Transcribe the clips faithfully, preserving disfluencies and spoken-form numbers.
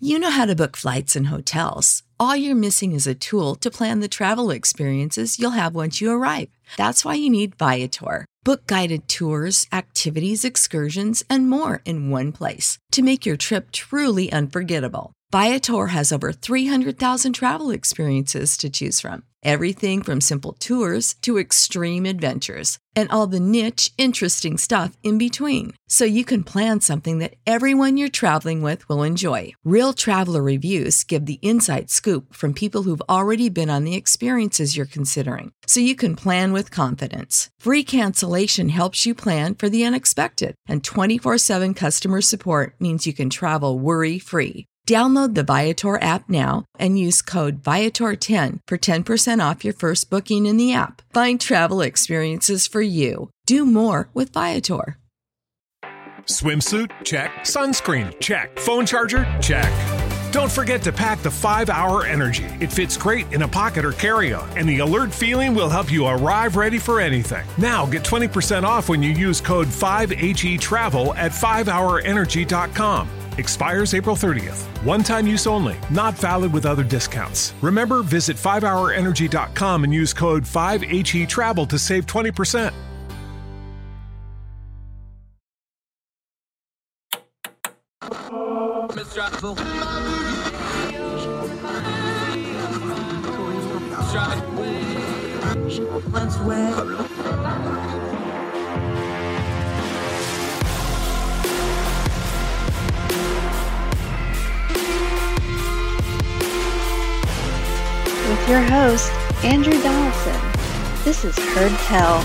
You know how to book flights and hotels. All you're missing is a tool to plan the travel experiences you'll have once you arrive. That's why you need Viator. Book guided tours, activities, excursions, and more in one place to make your trip truly unforgettable. Viator has over three hundred thousand travel experiences to choose from. Everything from simple tours to extreme adventures and all the niche, interesting stuff in between. So you can plan something that everyone you're traveling with will enjoy. Real traveler reviews give the inside scoop from people who've already been on the experiences you're considering. So you can plan with confidence. Free cancellation helps you plan for the unexpected. And twenty-four seven customer support means you can travel worry-free. Download the Viator app now and use code Viator ten for ten percent off your first booking in the app. Find travel experiences for you. Do more with Viator. Swimsuit? Check. Sunscreen? Check. Phone charger? Check. Don't forget to pack the five hour Energy. It fits great in a pocket or carry-on, and the alert feeling will help you arrive ready for anything. Now get twenty percent off when you use code five H E Travel at five hour energy dot com. Expires April thirtieth. One-time use only. Not valid with other discounts. Remember, visit five hour energy dot com and use code five H E Travel to save twenty percent. With your host, Andrew Donaldson. This is Heard Tell.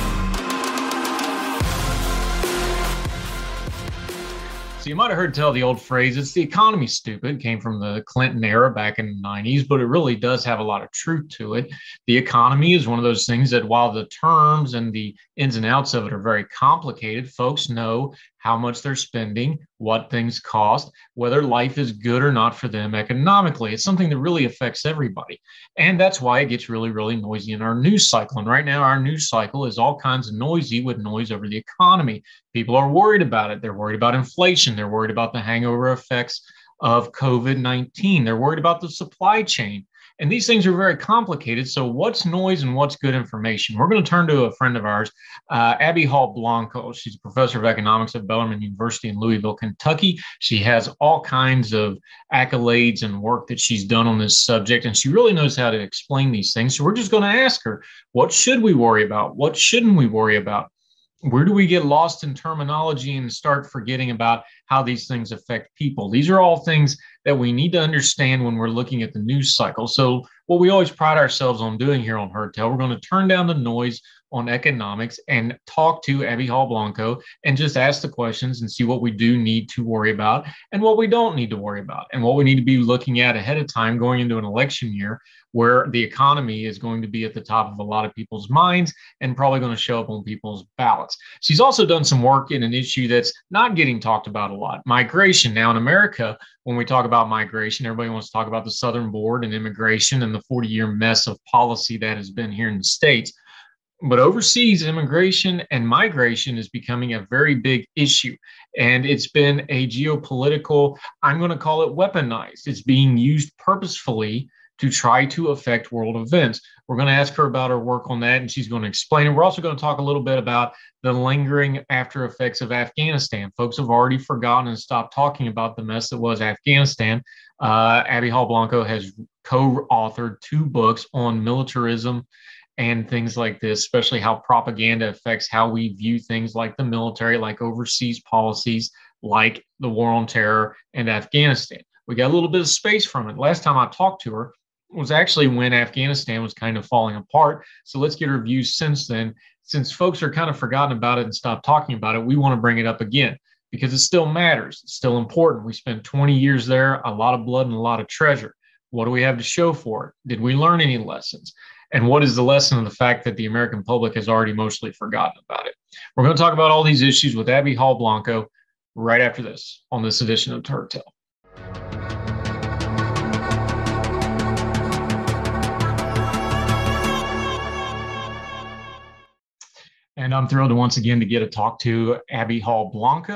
So you might have heard tell the old phrase, it's the economy, stupid, came from the Clinton era back in the nineties, but it really does have a lot of truth to it. The economy is one of those things that while the terms and the ins and outs of it are very complicated, folks know how much they're spending, what things cost, whether life is good or not for them economically. It's something that really affects everybody. And that's why it gets really, really noisy in our news cycle. And right now, our news cycle is all kinds of noisy with noise over the economy. People are worried about it. They're worried about inflation. They're worried about the hangover effects of COVID nineteen. They're worried about the supply chain. And these things are very complicated. So what's noise and what's good information? We're going to turn to a friend of ours, uh, Abby Hall Blanco. She's a professor of economics at Bellarmine University in Louisville, Kentucky. She has all kinds of accolades and work that she's done on this subject, and she really knows how to explain these things. So we're just going to ask her, what should we worry about? What shouldn't we worry about? Where do we get lost in terminology and start forgetting about how these things affect people? These are all things that we need to understand when we're looking at the news cycle. So what we always pride ourselves on doing here on Heard Tell, we're going to turn down the noise on economics and talk to Abby Hall Blanco and just ask the questions and see what we do need to worry about and what we don't need to worry about and what we need to be looking at ahead of time going into an election year where the economy is going to be at the top of a lot of people's minds and probably going to show up on people's ballots. She's also done some work in an issue that's not getting talked about a lot, migration. Now in America, when we talk about migration, everybody wants to talk about the Southern Board and immigration and the forty-year mess of policy that has been here in the States. But overseas, immigration and migration is becoming a very big issue. And it's been a geopolitical, I'm going to call it weaponized. It's being used purposefully to try to affect world events. We're going to ask her about her work on that, and she's going to explain it. We're also going to talk a little bit about the lingering after effects of Afghanistan. Folks have already forgotten and stopped talking about the mess that was Afghanistan. Uh, Abby Hall Blanco has co-authored two books on militarism and things like this, especially how propaganda affects how we view things like the military, like overseas policies, like the war on terror and Afghanistan. We got a little bit of space from it. Last time I talked to her was actually when Afghanistan was kind of falling apart. So let's get her views since then. Since folks are kind of forgotten about it and stopped talking about it, we want to bring it up again because it still matters. It's still important. We spent twenty years there, a lot of blood and a lot of treasure. What do we have to show for it? Did we learn any lessons? And what is the lesson of the fact that the American public has already mostly forgotten about it? We're going to talk about all these issues with Abby Hall Blanco right after this on this edition of Heard Tell. And I'm thrilled to once again to get to talk to Abby Hall Blanco.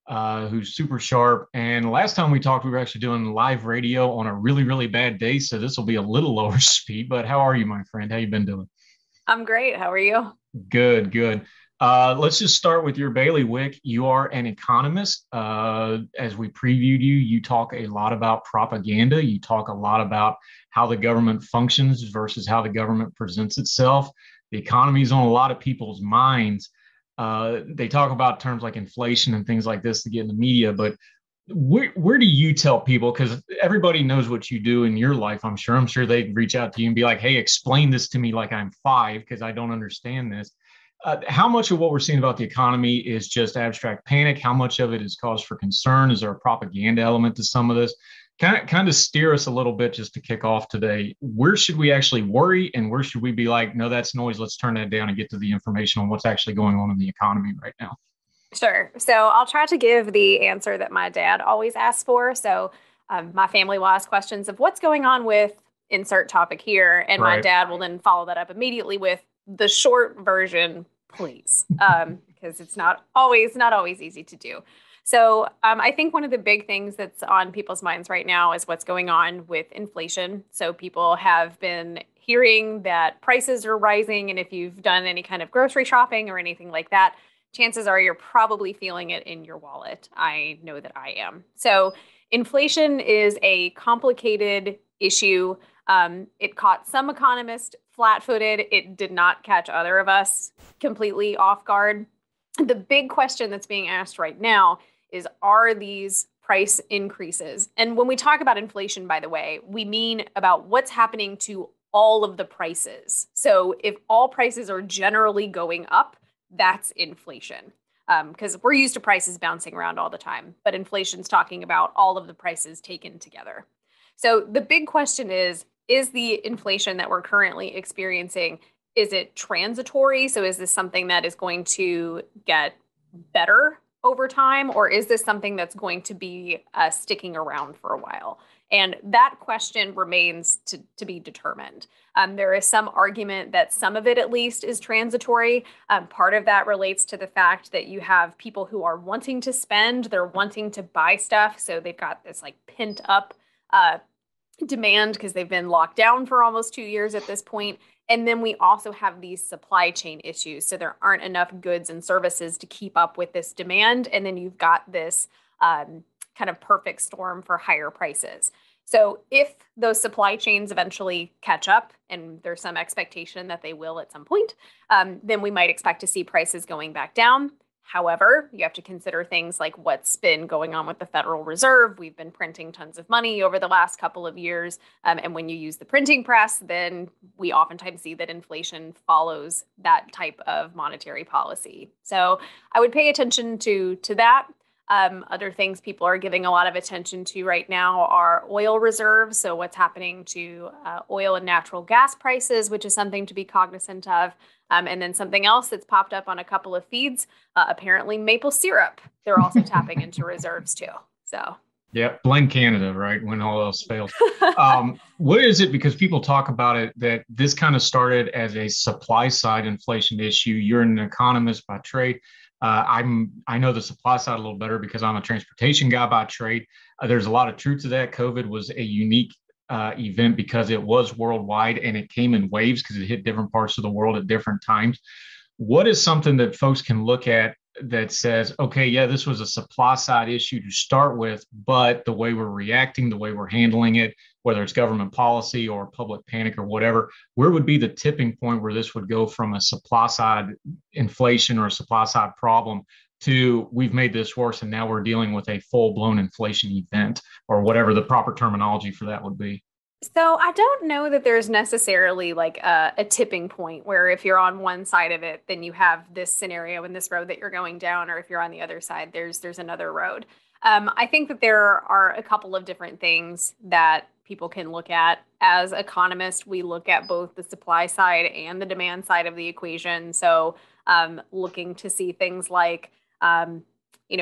uh, who's super sharp. And last time we talked, we were actually doing live radio on a really, really bad day. So this will be a little lower speed, but how are you, my friend? How you been doing? I'm great. How are you? Good, good. Uh, let's just start with your bailiwick. You are an economist. Uh, as we previewed you, you talk a lot about propaganda. You talk a lot about how the government functions versus how the government presents itself. The economy is on a lot of people's minds. Uh, they talk about terms like inflation and things like this to get in the media, but where, where do you tell people? Because everybody knows what you do in your life, I'm sure. I'm sure they'd reach out to you and be like, hey, explain this to me like I'm five because I don't understand this. Uh, how much of what we're seeing about the economy is just abstract panic? How much of it is cause for concern? Is there a propaganda element to some of this? Kind of, kind of steer us a little bit just to kick off today. Where should we actually worry and where should we be like, no, that's noise. Let's turn that down and get to the information on what's actually going on in the economy right now. Sure. So I'll try to give the answer that my dad always asks for. So um, my family will ask questions of what's going on with insert topic here. And right. My dad will then follow that up immediately with the short version, please, um, because it's not always, not always easy to do. So um, I think one of the big things that's on people's minds right now is what's going on with inflation. So people have been hearing that prices are rising. And if you've done any kind of grocery shopping or anything like that, chances are you're probably feeling it in your wallet. I know that I am. So inflation is a complicated issue. Um, it caught some economists flat-footed. It did not catch other of us completely off guard. The big question that's being asked right now is, are these price increases? And when we talk about inflation, by the way, we mean about what's happening to all of the prices. So if all prices are generally going up, that's inflation. Because um, we're used to prices bouncing around all the time, but inflation's talking about all of the prices taken together. So the big question is, is the inflation that we're currently experiencing, is it transitory? So is this something that is going to get better over time, or is this something that's going to be uh, sticking around for a while? And that question remains to, to be determined. Um, there is some argument that some of it, at least, is transitory. Um, part of that relates to the fact that you have people who are wanting to spend, they're wanting to buy stuff. So they've got this like pent up uh, demand because they've been locked down for almost two years at this point. And then we also have these supply chain issues. So there aren't enough goods and services to keep up with this demand. And then you've got this um, kind of perfect storm for higher prices. So if those supply chains eventually catch up, and there's some expectation that they will at some point, um, then we might expect to see prices going back down. However, you have to consider things like what's been going on with the Federal Reserve. We've been printing tons of money over the last couple of years. Um, and when you use the printing press, then we oftentimes see that inflation follows that type of monetary policy. So I would pay attention to, to that. Um, other things people are giving a lot of attention to right now are oil reserves. So what's happening to uh, oil and natural gas prices, which is something to be cognizant of. Um, and then something else that's popped up on a couple of feeds, uh, apparently maple syrup. They're also tapping into reserves too. So. Yeah, blame Canada, right? When all else fails. Um, what is it? Because people talk about it, that this kind of started as a supply side inflation issue. You're an economist by trade. Uh, I'm I know the supply side a little better because I'm a transportation guy by trade. Uh, there's a lot of truth to that. COVID was a unique uh, event because it was worldwide and it came in waves because it hit different parts of the world at different times. What is something that folks can look at that says, okay, yeah, this was a supply side issue to start with, but the way we're reacting, the way we're handling it, whether it's government policy or public panic or whatever, where would be the tipping point where this would go from a supply side inflation or a supply side problem to we've made this worse and now we're dealing with a full blown inflation event, or whatever the proper terminology for that would be? So I don't know that there's necessarily like a, a tipping point where if you're on one side of it, then you have this scenario and this road that you're going down, or if you're on the other side, there's there's another road. Um, I think that there are a couple of different things that people can look at. As economists, we look at both the supply side and the demand side of the equation. So um, looking to see things like, um, you know,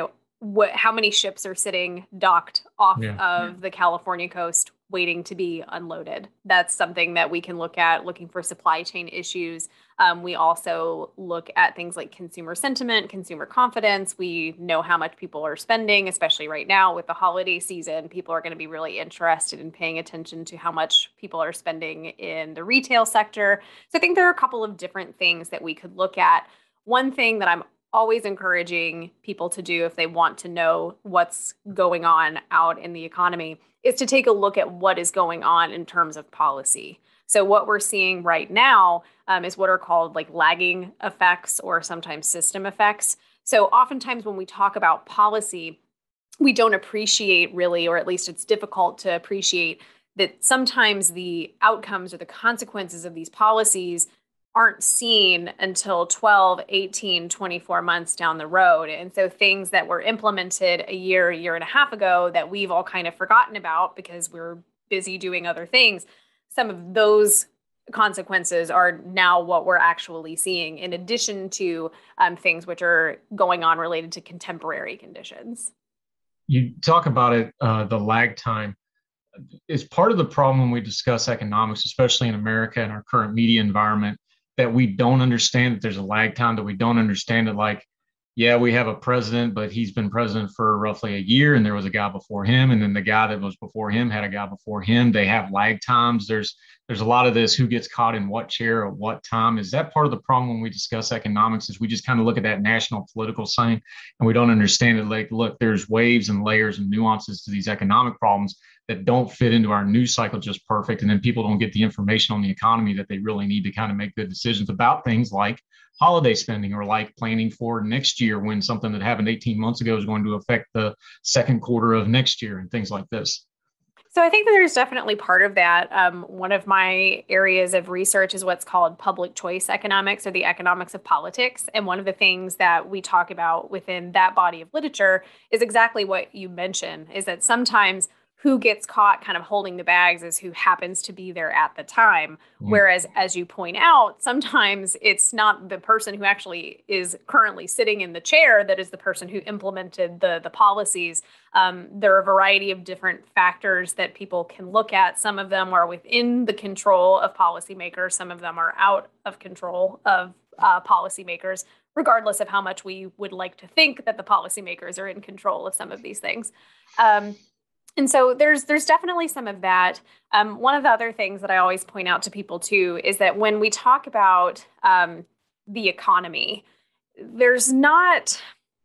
what, how many ships are sitting docked off Yeah. of the California coast waiting to be unloaded. That's something that we can look at, looking for supply chain issues. Um, we also look at things like consumer sentiment, consumer confidence. We know how much people are spending, especially right now with the holiday season. People are going to be really interested in paying attention to how much people are spending in the retail sector. So I think there are a couple of different things that we could look at. One thing that I'm always encouraging people to do if they want to know what's going on out in the economy is to take a look at what is going on in terms of policy. So what we're seeing right now um, is what are called like lagging effects or sometimes system effects. So oftentimes when we talk about policy, we don't appreciate really, or at least it's difficult to appreciate that sometimes the outcomes or the consequences of these policies aren't seen until twelve, eighteen, twenty-four months down the road. And so things that were implemented a year, a year and a half ago that we've all kind of forgotten about because we're busy doing other things, some of those consequences are now what we're actually seeing, in addition to um, things which are going on related to contemporary conditions. You talk about it, uh, the lag time. It's part of the problem when we discuss economics, especially in America and our current media environment, that we don't understand that there's a lag time, that we don't understand it. Like, yeah, we have a president, but he's been president for roughly a year, and there was a guy before him, and then the guy that was before him had a guy before him. They have lag times. There's there's a lot of this, who gets caught in what chair at what time. Is that part of the problem when we discuss economics, is we just kind of look at that national political scene and we don't understand it? Like, look, there's waves and layers and nuances to these economic problems that don't fit into our news cycle just perfect. And then people don't get the information on the economy that they really need to kind of make good decisions about things like holiday spending, or like planning for next year when something that happened eighteen months ago is going to affect the second quarter of next year and things like this. So I think that there's definitely part of that. Um, one of my areas of research is what's called public choice economics, or the economics of politics. And one of the things that we talk about within that body of literature is exactly what you mentioned, is that sometimes who gets caught kind of holding the bags is who happens to be there at the time. Mm. Whereas, as you point out, sometimes it's not the person who actually is currently sitting in the chair that is the person who implemented the, the policies. Um, there are a variety of different factors that people can look at. Some of them are within the control of policymakers. Some of them are out of control of uh, policymakers, regardless of how much we would like to think that the policymakers are in control of some of these things. Um, And so there's there's definitely some of that. Um, one of the other things that I always point out to people, too, is that when we talk about um, the economy, there's not,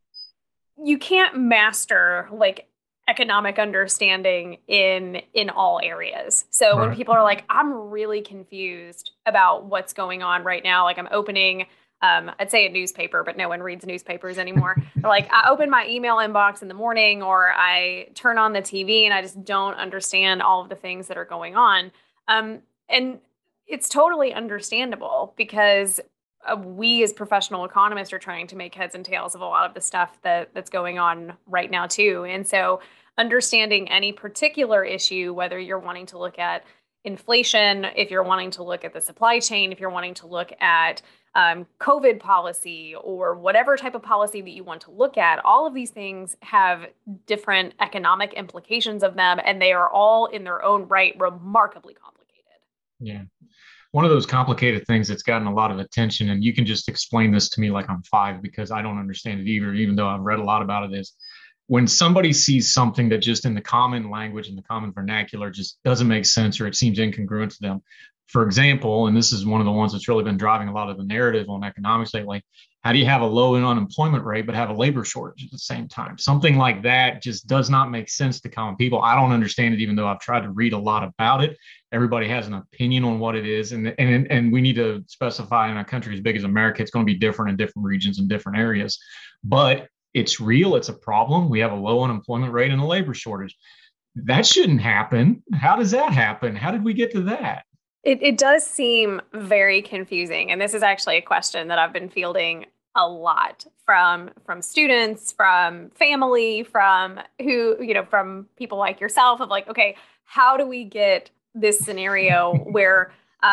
you can't master like economic understanding in in all areas. So right. When people are like, I'm really confused about what's going on right now, like I'm opening Um, I'd say a newspaper, but no one reads newspapers anymore. Like I open my email inbox in the morning, or I turn on the T V and I just don't understand all of the things that are going on. Um, and it's totally understandable, because uh, we as professional economists are trying to make heads and tails of a lot of the stuff that that's going on right now too. And so understanding any particular issue, whether you're wanting to look at inflation, if you're wanting to look at the supply chain, if you're wanting to look at Um, COVID policy, or whatever type of policy that you want to look at, all of these things have different economic implications of them, and they are all in their own right remarkably complicated. Yeah. One of those complicated things that's gotten a lot of attention, and you can just explain this to me like I'm five, because I don't understand it either, even though I've read a lot about it, is when somebody sees something that just in the common language and the common vernacular just doesn't make sense, or it seems incongruent to them. For example, and this is one of the ones that's really been driving a lot of the narrative on economics lately, how do you have a low unemployment rate but have a labor shortage at the same time? Something like that just does not make sense to common people. I don't understand it, even though I've tried to read a lot about it. Everybody has an opinion on what it is. And, and, and we need to specify, in a country as big as America, it's going to be different in different regions and different areas. But it's real. It's a problem. We have a low unemployment rate and a labor shortage. That shouldn't happen. How does that happen? How did we get to that? It, it does seem very confusing. And this is actually a question that I've been fielding a lot from from students, from family, from who, you know, from people like yourself, of like, okay, how do we get this scenario where um,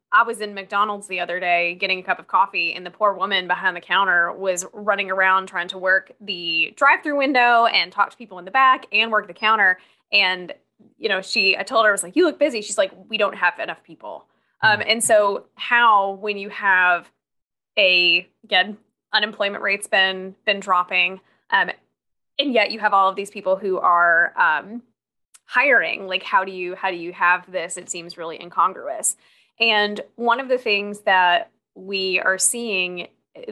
I was in McDonald's the other day getting a cup of coffee, and the poor woman behind the counter was running around trying to work the drive-through window and talk to people in the back and work the counter. And, you know, she, I told her, I was like, you look busy. She's like, we don't have enough people. Um, and so how, when you have a, again, unemployment rate's been, been dropping, um, and yet you have all of these people who are um, hiring, like, how do you, how do you have this? It seems really incongruous. And one of the things that we are seeing,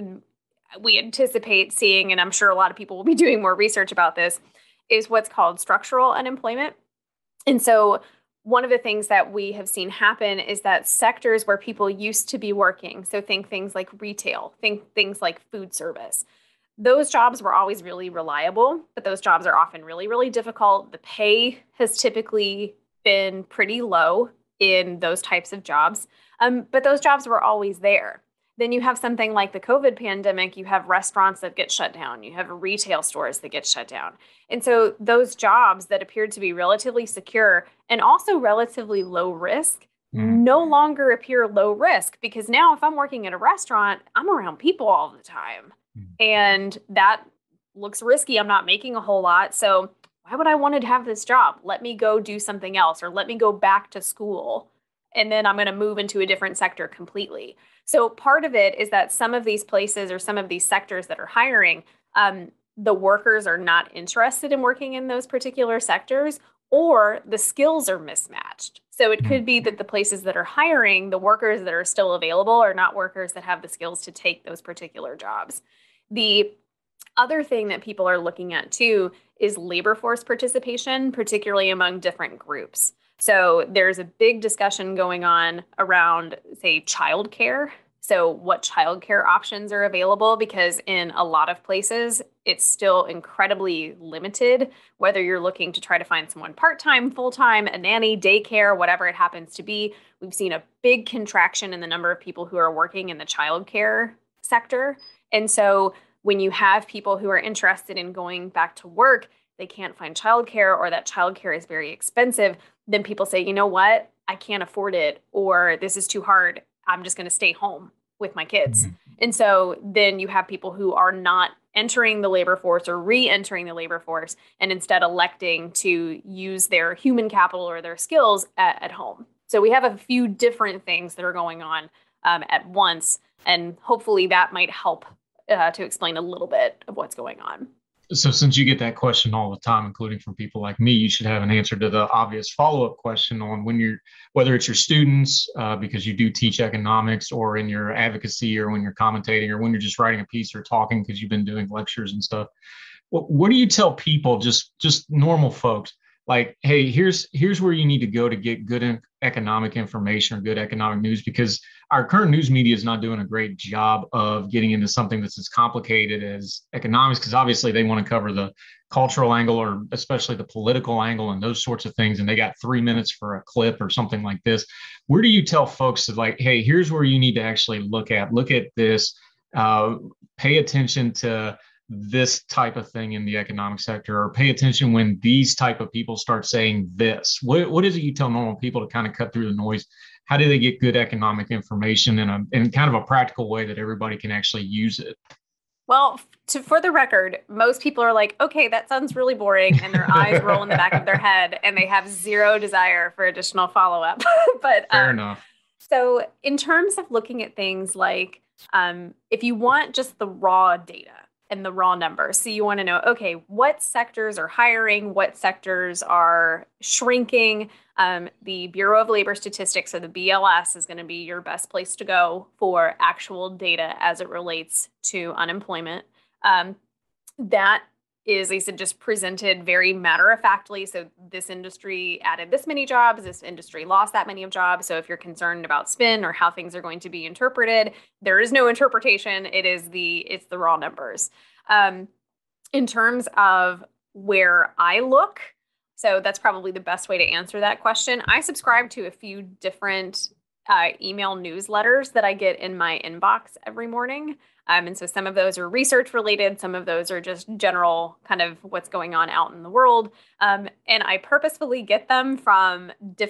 we anticipate seeing, and I'm sure a lot of people will be doing more research about this, is what's called structural unemployment. And so one of the things that we have seen happen is that sectors where people used to be working, so think things like retail, think things like food service, those jobs were always really reliable, but those jobs are often really, really difficult. The pay has typically been pretty low in those types of jobs. Um, but those jobs were always there. Then you have something like the COVID pandemic, you have restaurants that get shut down, you have retail stores that get shut down. And so those jobs that appeared to be relatively secure and also relatively low risk mm. no longer appear low risk, because now if I'm working at a restaurant, I'm around people all the time. Mm. And that looks risky. I'm not making a whole lot. So why would I want to have this job? Let me go do something else, or let me go back to school, and then I'm going to move into a different sector completely. So part of it is that some of these places or some of these sectors that are hiring, um, the workers are not interested in working in those particular sectors, or the skills are mismatched. So it could be that the places that are hiring, the workers that are still available are not workers that have the skills to take those particular jobs. The other thing that people are looking at too is labor force participation, particularly among different groups. So there's a big discussion going on around, say, childcare. So what childcare options are available, because in a lot of places, it's still incredibly limited, whether you're looking to try to find someone part-time, full-time, a nanny, daycare, whatever it happens to be. We've seen a big contraction in the number of people who are working in the childcare sector. And so when you have people who are interested in going back to work, they can't find childcare, or that childcare is very expensive, then people say, you know what, I can't afford it, or this is too hard. I'm just going to stay home with my kids. Mm-hmm. And so then you have people who are not entering the labor force or re-entering the labor force, and instead electing to use their human capital or their skills at, at home. So we have a few different things that are going on um, at once, and hopefully that might help Uh, to explain a little bit of what's going on. So since you get that question all the time, including from people like me, you should have an answer to the obvious follow-up question on when you're, whether it's your students, uh, because you do teach economics, or in your advocacy, or when you're commentating, or when you're just writing a piece or talking because you've been doing lectures and stuff. What, what do you tell people, just, just normal folks, like, hey, here's, here's where you need to go to get good in economic information or good economic news, because our current news media is not doing a great job of getting into something that's as complicated as economics, because obviously they want to cover the cultural angle, or especially the political angle and those sorts of things. And they got three minutes for a clip or something like this. Where do you tell folks that, like, hey, here's where you need to actually look at, look at this, uh, pay attention to this type of thing in the economic sector, or pay attention when these type of people start saying this? What, what is it you tell normal people to kind of cut through the noise? How do they get good economic information in a in kind of a practical way that everybody can actually use it? Well, to, for the record, most people are like, okay, that sounds really boring, and their eyes roll in the back of their head, and they have zero desire for additional follow-up. But fair um, enough. So in terms of looking at things like, um, if you want just the raw data and the raw numbers, so you want to know, okay, what sectors are hiring, what sectors are shrinking. Um, the Bureau of Labor Statistics, or the B L S, is going to be your best place to go for actual data as it relates to unemployment. Um, that is, they said, just presented very matter-of-factly. So this industry added this many jobs, this industry lost that many of jobs. So if you're concerned about spin or how things are going to be interpreted, there is no interpretation. It is the, it's the raw numbers. Um, in terms of where I look, so that's probably the best way to answer that question. I subscribe to a few different uh, email newsletters that I get in my inbox every morning. Um, and so some of those are research related. Some of those are just general kind of what's going on out in the world. Um, and I purposefully get them from different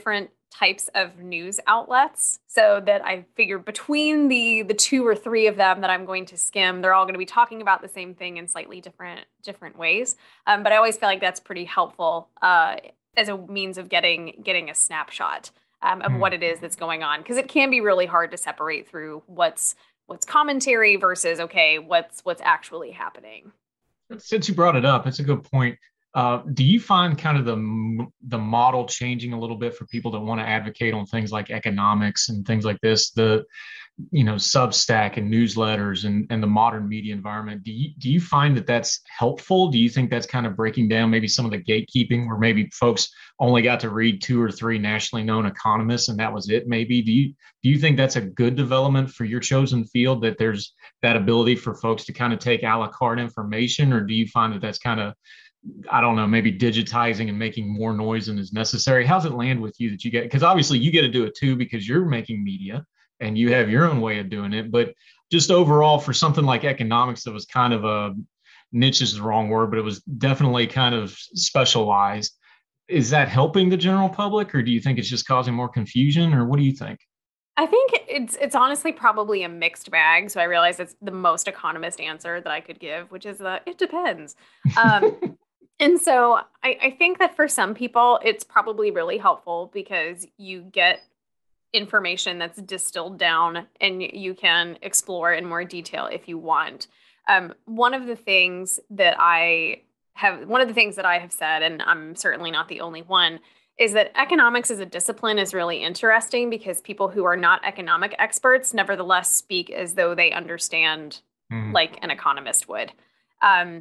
types of news outlets, so that I figure between the the two or three of them that I'm going to skim, they're all going to be talking about the same thing in slightly different different ways. Um, but I always feel like that's pretty helpful uh, as a means of getting getting a snapshot um, of mm. what it is that's going on, because it can be really hard to separate through what's what's commentary versus okay, what's what's actually happening. Since you brought it up, it's a good point. Uh, do you find kind of the the model changing a little bit for people that want to advocate on things like economics and things like this, the, you know, Substack and newsletters and, and the modern media environment? Do you, do you find that that's helpful? Do you think that's kind of breaking down maybe some of the gatekeeping where maybe folks only got to read two or three nationally known economists and that was it maybe? Do you, do you think that's a good development for your chosen field, that there's that ability for folks to kind of take a la carte information? Or do you find that that's kind of, I don't know, maybe digitizing and making more noise than is necessary? How's it land with you that you get, because obviously you get to do it too, because you're making media and you have your own way of doing it. But just overall for something like economics, that was kind of a niche is the wrong word, but it was definitely kind of specialized. Is that helping the general public, or do you think it's just causing more confusion, or what do you think? I think it's it's honestly probably a mixed bag. So I realize it's the most economist answer that I could give, which is uh, it depends. Um, And so I, I think that for some people, it's probably really helpful because you get information that's distilled down and you can explore in more detail if you want. Um, one of the things that I have, one of the things that I have said, and I'm certainly not the only one, is that economics as a discipline is really interesting because people who are not economic experts nevertheless speak as though they understand mm. like an economist would. Um,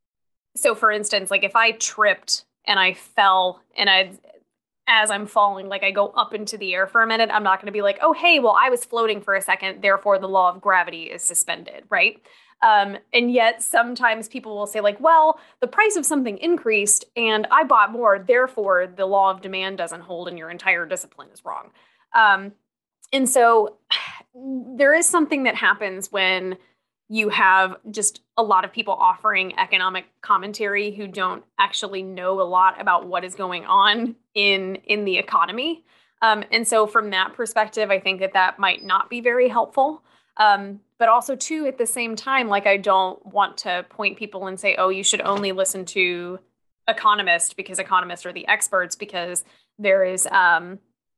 So for instance, like if I tripped and I fell and I, as I'm falling, like I go up into the air for a minute, I'm not going to be like, oh, hey, well, I was floating for a second, therefore the law of gravity is suspended, right? Um, and yet sometimes people will say like, well, the price of something increased and I bought more, therefore the law of demand doesn't hold and your entire discipline is wrong. Um, and so there is something that happens when you have just a lot of people offering economic commentary who don't actually know a lot about what is going on in in the economy. Um, and so from that perspective, I think that that might not be very helpful. Um, but also, too, at the same time, like I don't want to point people and say, oh, you should only listen to economists because economists are the experts, because there is um,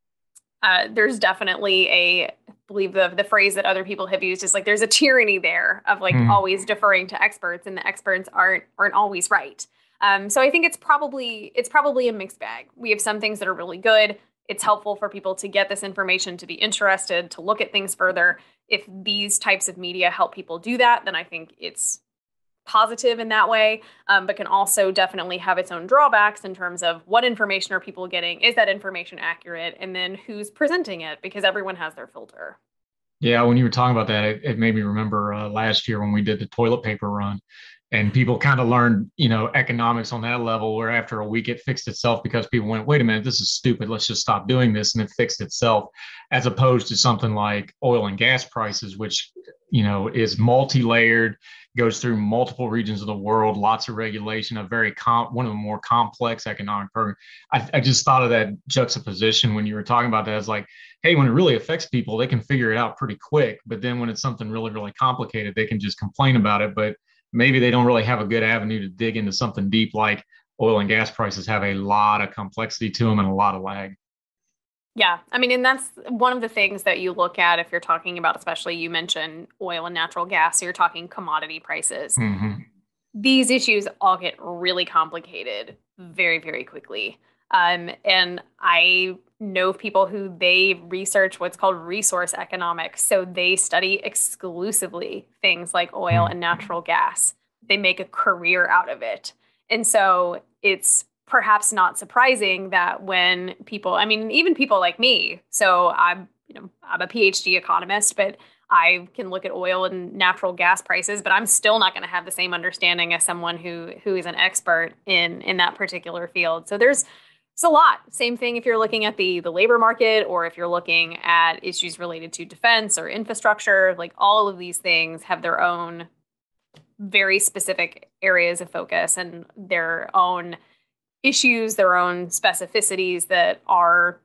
uh, there's definitely a I believe the the phrase that other people have used is like there's a tyranny there of like mm. always deferring to experts, and the experts aren't aren't always right. Um, so I think it's probably it's probably a mixed bag. We have some things that are really good. It's helpful for people to get this information, to be interested, to look at things further. If these types of media help people do that, then I think it's positive in that way, um, but can also definitely have its own drawbacks in terms of what information are people getting? Is that information accurate? And then who's presenting it? Because everyone has their filter. Yeah, when you were talking about that, it, it made me remember uh, last year when we did the toilet paper run, and people kind of learned, you know, economics on that level, where after a week it fixed itself because people went, wait a minute, this is stupid. Let's just stop doing this. And it fixed itself, as opposed to something like oil and gas prices, which, you know, is multi-layered, goes through multiple regions of the world, lots of regulation, a very com- one of the more complex economic programs. I, I just thought of that juxtaposition when you were talking about that. It's like, hey, when it really affects people, they can figure it out pretty quick. But then when it's something really, really complicated, they can just complain about it. But maybe they don't really have a good avenue to dig into something deep, like oil and gas prices have a lot of complexity to them and a lot of lag. Yeah. I mean, and that's one of the things that you look at if you're talking about, especially you mentioned oil and natural gas, so you're talking commodity prices. Mm-hmm. These issues all get really complicated very, very quickly. Um, and I know people who they research what's called resource economics. So they study exclusively things like oil mm-hmm. and natural gas. They make a career out of it. And so it's perhaps not surprising that when people, I mean, even people like me, so I'm, you know, I'm a PhD economist, but I can look at oil and natural gas prices, but I'm still not going to have the same understanding as someone who who is an expert in in that particular field. So there's It's a lot. Same thing if you're looking at the the labor market, or if you're looking at issues related to defense or infrastructure. Like all of these things have their own very specific areas of focus and their own issues, their own specificities that are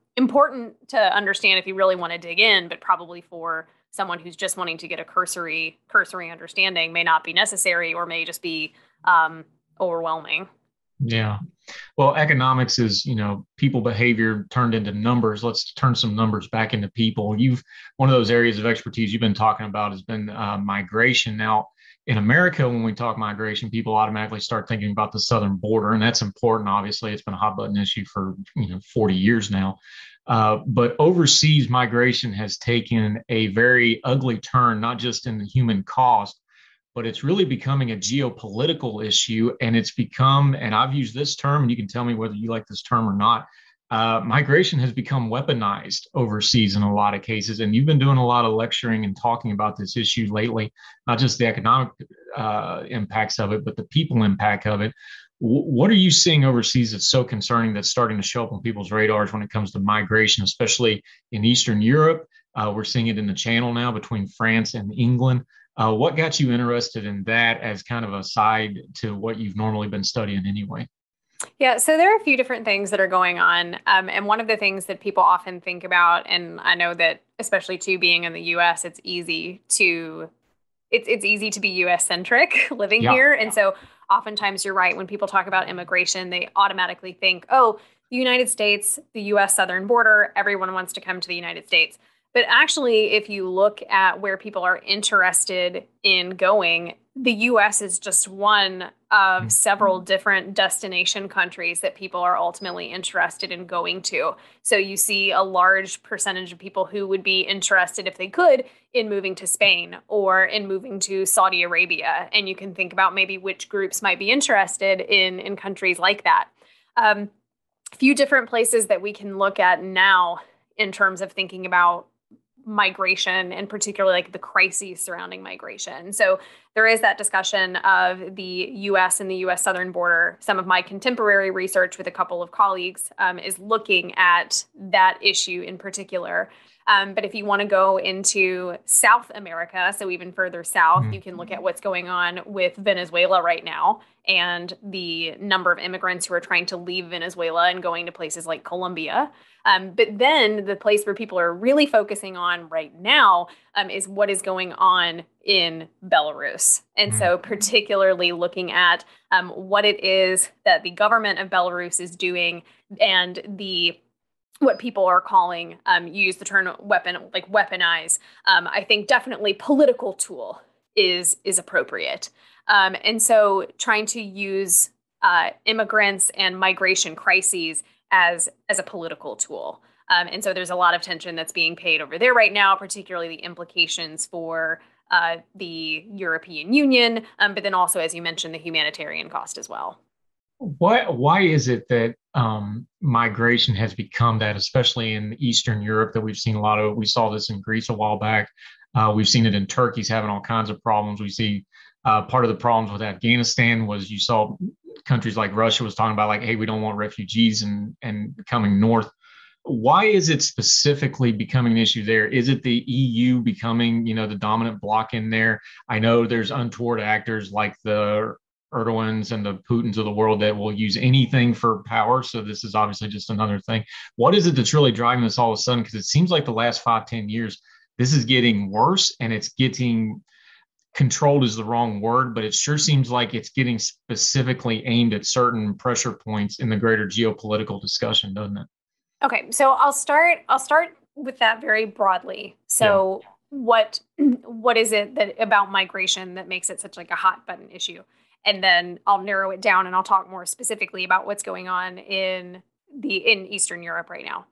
important to understand if you really want to dig in, but probably for someone who's just wanting to get a cursory cursory understanding may not be necessary or may just be um, overwhelming. Yeah. Well, economics is, you know, people behavior turned into numbers. Let's turn some numbers back into people. You've, one of those areas of expertise you've been talking about has been uh, migration. Now, in America, when we talk migration, people automatically start thinking about the southern border, and that's important. Obviously, it's been a hot button issue for, you know, forty years now. Uh, but overseas migration has taken a very ugly turn, not just in the human cost, but it's really becoming a geopolitical issue. And it's become, and I've used this term, and you can tell me whether you like this term or not, uh, migration has become weaponized overseas in a lot of cases. And you've been doing a lot of lecturing and talking about this issue lately, not just the economic uh, impacts of it, but the people impact of it. W- what are you seeing overseas that's so concerning that's starting to show up on people's radars when it comes to migration, especially in Eastern Europe? Uh, we're seeing it in the Channel now between France and England. Uh, what got you interested in that as kind of a side to what you've normally been studying anyway? Yeah, so there are a few different things that are going on. Um, and one of the things that people often think about, and I know that especially too being in the U S, it's easy to it's it's easy to be U S centric living Yeah. here. And so oftentimes you're right, when people talk about immigration, they automatically think, oh, the United States, the U S southern border, everyone wants to come to the United States. But actually, if you look at where people are interested in going, the U S is just one of Mhm. several different destination countries that people are ultimately interested in going to. So you see a large percentage of people who would be interested, if they could, in moving to Spain or in moving to Saudi Arabia. And you can think about maybe which groups might be interested in, in countries like that. Um, a few different places that we can look at now in terms of thinking about migration, and particularly like the crises surrounding migration. So there is that discussion of the U S and the U S southern border. Some of my contemporary research with a couple of colleagues um, is looking at that issue in particular. Um, but if you want to go into South America, so even further south, Mm. you can look at what's going on with Venezuela right now and the number of immigrants who are trying to leave Venezuela and going to places like Colombia. Um, but then the place where people are really focusing on right now um, is what is going on in Belarus. And so particularly looking at um, what it is that the government of Belarus is doing and the what people are calling, um, you use the term weapon, like weaponize. Um, I think definitely political tool is is appropriate. Um, and so trying to use uh, immigrants and migration crises as as a political tool. Um, and so there's a lot of tension that's being paid over there right now, particularly the implications for uh, the European Union, um, but then also, as you mentioned, the humanitarian cost as well. Why, why is it that um, migration has become that, especially in Eastern Europe, that we've seen a lot of? We saw this in Greece a while back. Uh, we've seen it in Turkey's having all kinds of problems. We see uh, part of the problems with Afghanistan was you saw countries like Russia was talking about like, hey, we don't want refugees and, and coming north. Why is it specifically becoming an issue there? Is it the E U becoming, you know, the dominant bloc in there? I know there's untoward actors like the Erdogans and the Putins of the world that will use anything for power. So this is obviously just another thing. What is it that's really driving this all of a sudden? Because it seems like the last five, ten years, this is getting worse, and it's getting controlled is the wrong word, but it sure seems like it's getting specifically aimed at certain pressure points in the greater geopolitical discussion, doesn't it? Okay, so I'll start. I'll start with that very broadly. So, yeah. what what is it that about migration that makes it such like a hot button issue? And then I'll narrow it down and I'll talk more specifically about what's going on in the in Eastern Europe right now.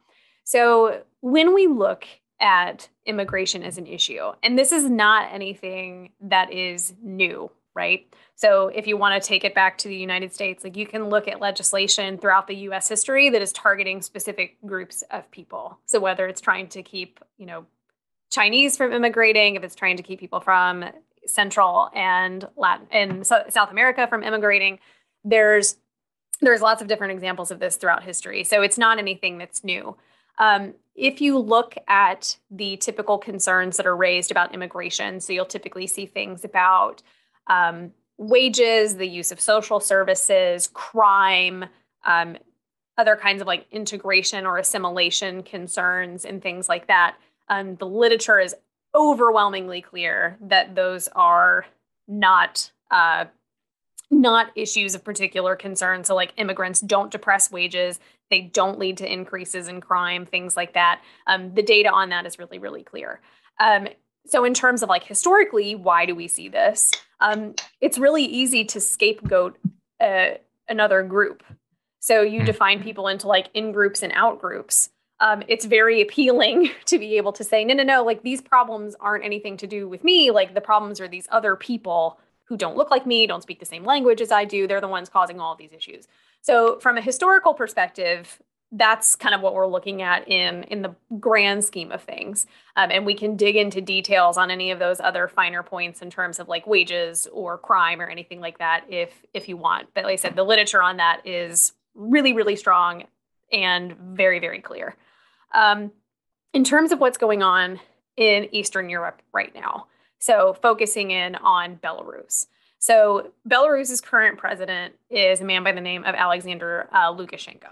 So when we look at immigration as an issue, and this is not anything that is new, right? So if you want to take it back to the United States, like you can look at legislation throughout the U S history that is targeting specific groups of people. So whether it's trying to keep, you know, Chinese from immigrating, if it's trying to keep people from Central and Latin and South America from immigrating, there's there's lots of different examples of this throughout history. So it's not anything that's new. Um, if you look at the typical concerns that are raised about immigration, so you'll typically see things about um, wages, the use of social services, crime, um, other kinds of like integration or assimilation concerns and things like that, um, the literature is overwhelmingly clear that those are not uh, not issues of particular concern. So like immigrants don't depress wages, they don't lead to increases in crime, things like that. Um, the data on that is really, really clear. Um, so in terms of like historically, why do we see this? Um, it's really easy to scapegoat uh, another group. So you define people into like in groups and out groups. Um, it's very appealing to be able to say, no, no, no, like these problems aren't anything to do with me. Like the problems are these other people who don't look like me, don't speak the same language as I do. They're the ones causing all of these issues. So from a historical perspective, that's kind of what we're looking at in, in the grand scheme of things. Um, and we can dig into details on any of those other finer points in terms of like wages or crime or anything like that if, if you want. But like I said, the literature on that is really, really strong and very, very clear. Um, in terms of what's going on in Eastern Europe right now, so focusing in on Belarus. So Belarus's current president is a man by the name of Alexander uh, Lukashenko.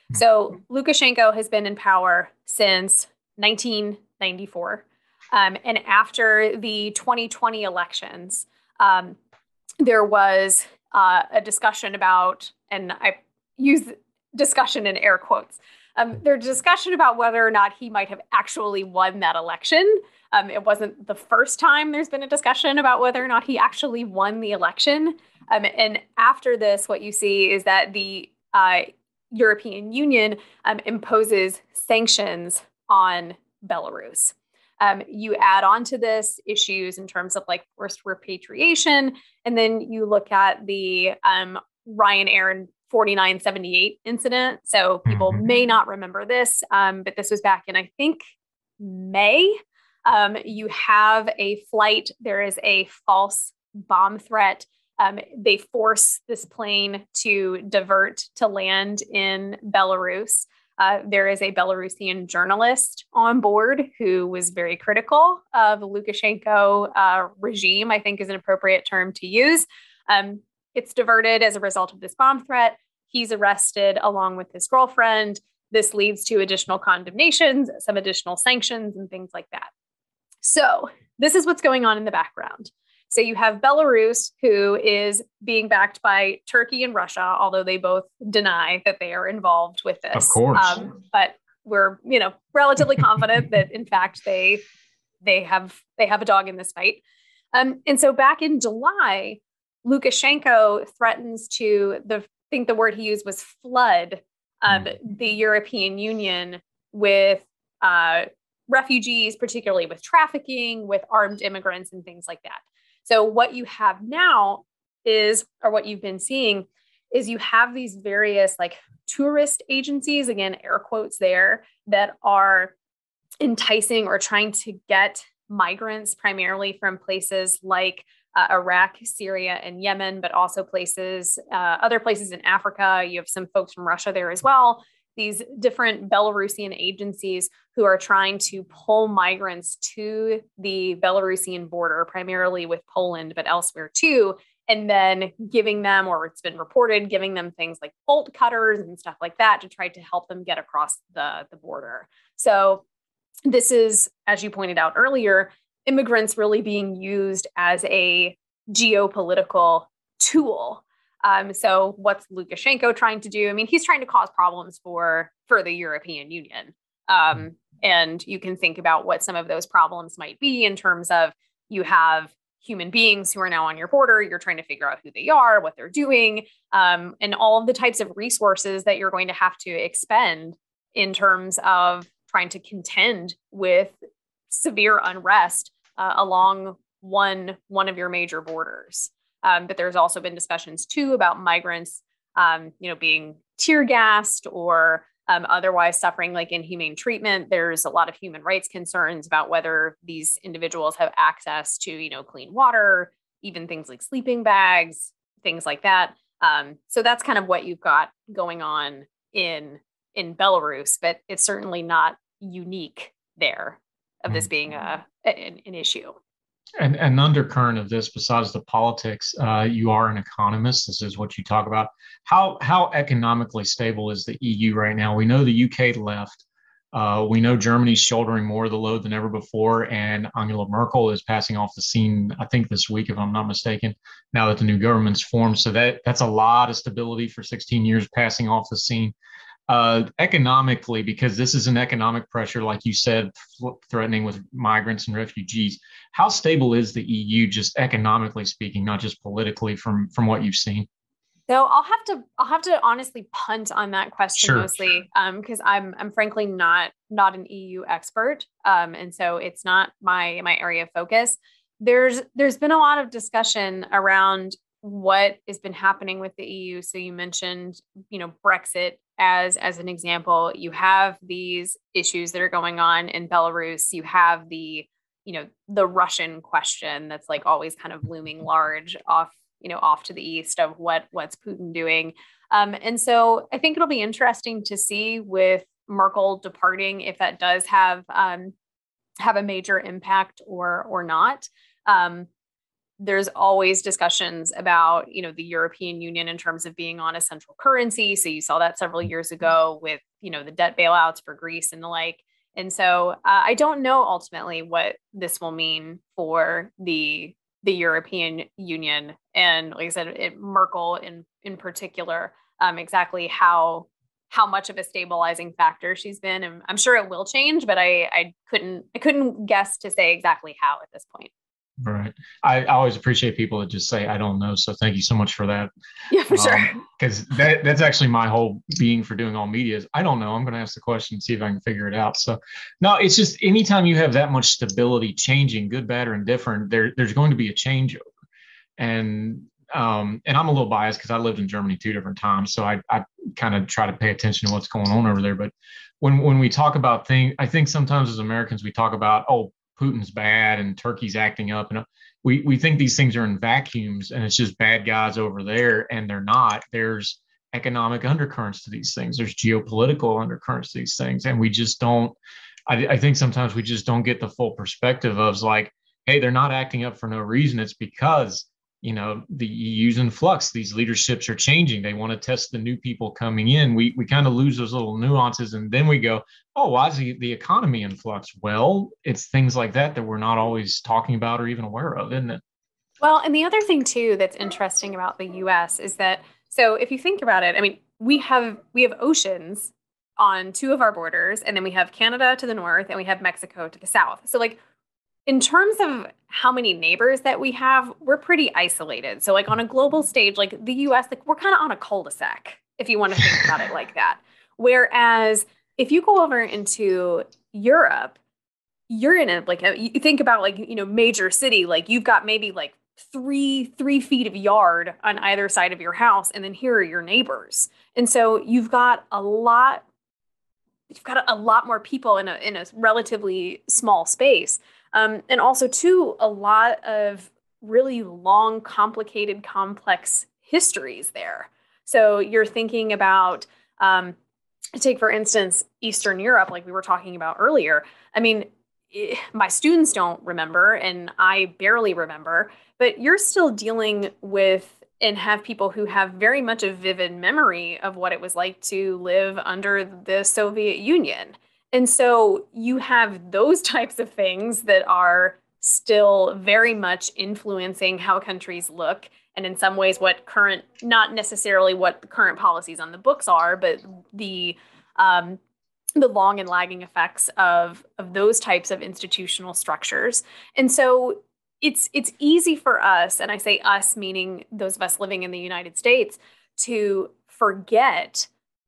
So Lukashenko has been in power since nineteen ninety-four. Um, and after the twenty twenty elections, um, there was uh, a discussion about, and I use discussion in air quotes, um, there's discussion about whether or not he might have actually won that election. Um, it wasn't the first time there's been a discussion about whether or not he actually won the election. Um, and after this, what you see is that the uh, European Union um, imposes sanctions on Belarus. Um, you add on to this issues in terms of like forced repatriation, and then you look at the um, Ryanair forty-nine seventy-eight incident. So people mm-hmm. may not remember this, um, but this was back in, I think, May. Um, you have a flight. There is a false bomb threat. Um, they force this plane to divert to land in Belarus. Uh, there is a Belarusian journalist on board who was very critical of the Lukashenko uh, regime, I think is an appropriate term to use. Um, it's diverted as a result of this bomb threat. He's arrested along with his girlfriend. This leads to additional condemnations, some additional sanctions, and things like that. So this is what's going on in the background. So you have Belarus, who is being backed by Turkey and Russia, although they both deny that they are involved with this. Of course. Um, but we're, you know, relatively confident that in fact they they have they have a dog in this fight. Um, and so back in July, Lukashenko threatens to the I think the word he used was flood um, the European Union with uh, refugees, particularly with trafficking, with armed immigrants and things like that. So what you have now is, or what you've been seeing, is you have these various like tourist agencies, again, air quotes there, that are enticing or trying to get migrants primarily from places like uh, Iraq, Syria, and Yemen, but also places, uh, other places in Africa. You have some folks from Russia there as well. These different Belarusian agencies who are trying to pull migrants to the Belarusian border, primarily with Poland, but elsewhere too, and then giving them, or it's been reported, giving them things like bolt cutters and stuff like that to try to help them get across the, the border. So this is, as you pointed out earlier, immigrants really being used as a geopolitical tool. Um, so what's Lukashenko trying to do? I mean, he's trying to cause problems for, for the European Union. Um, and you can think about what some of those problems might be in terms of you have human beings who are now on your border. You're trying to figure out who they are, what they're doing, um, and all of the types of resources that you're going to have to expend in terms of trying to contend with severe unrest uh, along one, one of your major borders. Um, but there's also been discussions too about migrants, um, you know, being tear gassed or um, otherwise suffering like inhumane treatment. There's a lot of human rights concerns about whether these individuals have access to, you know, clean water, even things like sleeping bags, things like that. Um, so that's kind of what you've got going on in in Belarus, but it's certainly not unique there of this being a an, an issue. An, an undercurrent of this, besides the politics, uh, you are an economist. This is what you talk about. How how economically stable is the E U right now? We know the U K left. Uh, we know Germany's shouldering more of the load than ever before, and Angela Merkel is passing off the scene, I think, this week, if I'm not mistaken, now that the new government's formed. So that that's a lot of stability for sixteen years passing off the scene. Uh, economically, because this is an economic pressure, like you said, threatening with migrants and refugees. How stable is the E U, just economically speaking, not just politically, from from what you've seen? So I'll have to I'll have to honestly punt on that question Sure. mostly because um, I'm I'm frankly not not an E U expert, um, and so it's not my my area of focus. There's there's been a lot of discussion around what has been happening with the E U. So you mentioned, you know, Brexit as as an example. You have these issues that are going on in Belarus. You have the, you know, the Russian question that's like always kind of looming large off, you know, off to the east of what what's Putin doing. Um, and so I think it'll be interesting to see with Merkel departing if that does have um, have a major impact or or not. Um, There's always discussions about, you know, the European Union in terms of being on a central currency. So you saw that several years ago with, you know, the debt bailouts for Greece and the like. And so uh, I don't know ultimately what this will mean for the the European Union. And like I said, it, Merkel in in particular, um, exactly how how much of a stabilizing factor she's been. And I'm sure it will change, but I I couldn't I couldn't guess to say exactly how at this point. Right. I, I always appreciate people that just say, I don't know. So thank you so much for that. Yeah, for sure. Because um, that, that's actually my whole being for doing all media is I don't know. I'm going to ask the question and see if I can figure it out. So no, it's just anytime you have that much stability changing, good, bad, or indifferent, there, there's going to be a changeover. And um, and I'm a little biased because I lived in Germany two different times. So I, I kind of try to pay attention to what's going on over there. But when, when we talk about things, I think sometimes as Americans, we talk about, oh, Putin's bad and Turkey's acting up. And we, we think these things are in vacuums and it's just bad guys over there, and they're not. There's economic undercurrents to these things. There's geopolitical undercurrents to these things. And we just don't, I, I think sometimes we just don't get the full perspective of like, hey, they're not acting up for no reason. It's because, you know, the E U's in flux. These leaderships are changing. They want to test the new people coming in. We we kind of lose those little nuances. And then we go, oh, why is the, the economy in flux? Well, it's things like that that we're not always talking about or even aware of, isn't it? Well, and the other thing, too, that's interesting about the U S is that, so if you think about it, I mean, we have we have oceans on two of our borders, and then we have Canada to the north and we have Mexico to the south. So like, in terms of how many neighbors that we have, we're pretty isolated. So like on a global stage, like the U S, like we're kind of on a cul-de-sac, if you want to think about it like that. Whereas if you go over into Europe, you're in a, like, a, you think about like, you know, major city, like you've got maybe like three, three feet of yard on either side of your house. And then here are your neighbors. And so you've got a lot, you've got a, a lot more people in a, in a relatively small space. Um, and also, too, a lot of really long, complicated, complex histories there. So you're thinking about, um, take, for instance, Eastern Europe, like we were talking about earlier. I mean, it, my students don't remember, and I barely remember, but you're still dealing with and have people who have very much a vivid memory of what it was like to live under the Soviet Union. And so you have those types of things that are still very much influencing how countries look. And in some ways, what current, not necessarily what the current policies on the books are, but the um, the long and lagging effects of, of those types of institutional structures. And so it's it's easy for us, and I say us meaning those of us living in the United States, to forget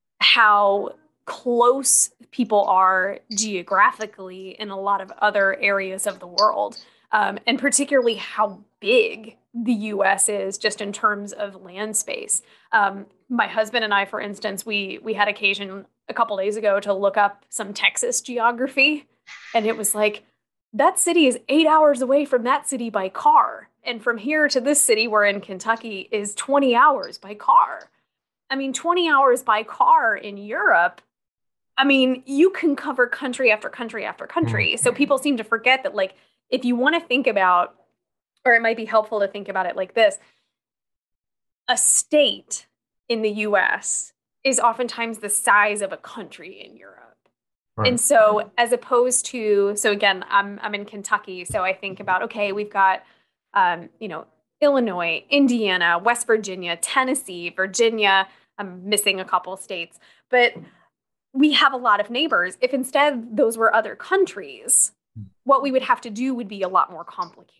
how close people are geographically in a lot of other areas of the world, um, and particularly how big the U S is just in terms of land space. Um, my husband and I, for instance, we we had occasion a couple days ago to look up some Texas geography, and it was like, that city is eight hours away from that city by car, and from here to this city, we're in Kentucky, is twenty hours by car. I mean, twenty hours by car in Europe, I mean, you can cover country after country after country. So people seem to forget that, like, if you want to think about or it might be helpful to think about it like this. A state in the U S is oftentimes the size of a country in Europe. Right. And so as opposed to, so again, I'm I'm in Kentucky. So I think about, okay, we've got, um, you know, Illinois, Indiana, West Virginia, Tennessee, Virginia. I'm missing a couple states, but we have a lot of neighbors. If instead those were other countries, what we would have to do would be a lot more complicated.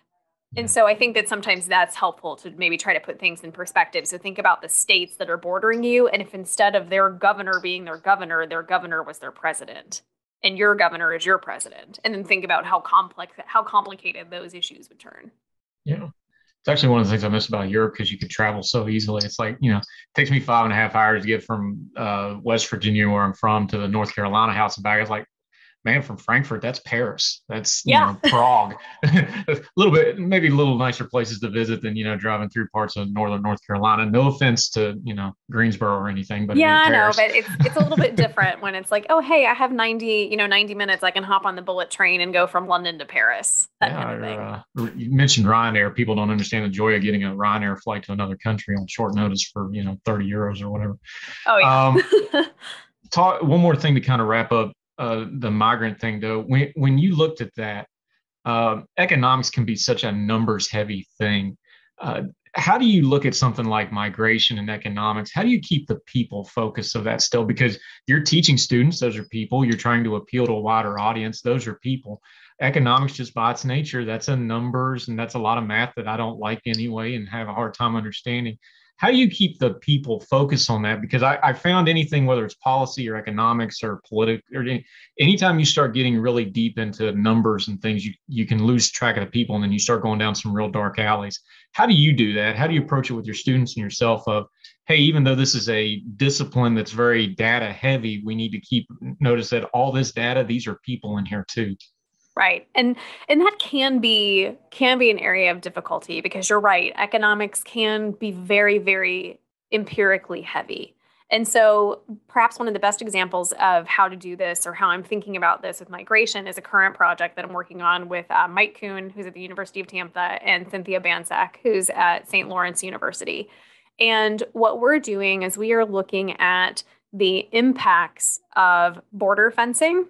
And so I think that sometimes that's helpful to maybe try to put things in perspective. So think about the states that are bordering you. And if instead of their governor being their governor, their governor was their president and your governor is your president. And then think about how complex, how complicated those issues would turn. Yeah. It's actually one of the things I miss about Europe because you could travel so easily. It's like, you know, it takes me five and a half hours to get from uh, West Virginia, where I'm from, to the North Carolina house and back. It's like, man, from Frankfurt, that's Paris. That's, you yeah. know, Prague. A little bit, maybe a little nicer places to visit than, you know, driving through parts of northern North Carolina. No offense to, you know, Greensboro or anything, but yeah, I know, but it's it's a little bit different when it's like, oh, hey, I have ninety, you know, ninety minutes. I can hop on the bullet train and go from London to Paris. That yeah, kind of thing. Uh, you mentioned Ryanair. People don't understand the joy of getting a Ryanair flight to another country on short notice for, you know, thirty euros or whatever. Oh, yeah. Um, talk, one more thing to kind of wrap up. Uh, the migrant thing, though, when when you looked at that, uh, economics can be such a numbers heavy thing. Uh, how do you look at something like migration and economics? How do you keep the people focused of that still? Because you're teaching students, those are people. You're trying to appeal to a wider audience, those are people. Economics, just by its nature, that's a numbers, and that's a lot of math that I don't like anyway and have a hard time understanding. How do you keep the people focused on that? Because I, I found anything, whether it's policy or economics or political, or any, anytime you start getting really deep into numbers and things, you, you can lose track of the people, and then you start going down some real dark alleys. How do you do that? How do you approach it with your students and yourself of, hey, even though this is a discipline that's very data heavy, we need to keep notice that all this data, these are people in here too. Right. And and that can be can be an area of difficulty because you're right. Economics can be very, very empirically heavy. And so perhaps one of the best examples of how to do this or how I'm thinking about this with migration is a current project that I'm working on with uh, Mike Kuhn, who's at the University of Tampa, and Cynthia Banczak, who's at Saint Lawrence University. And what we're doing is we are looking at the impacts of border fencing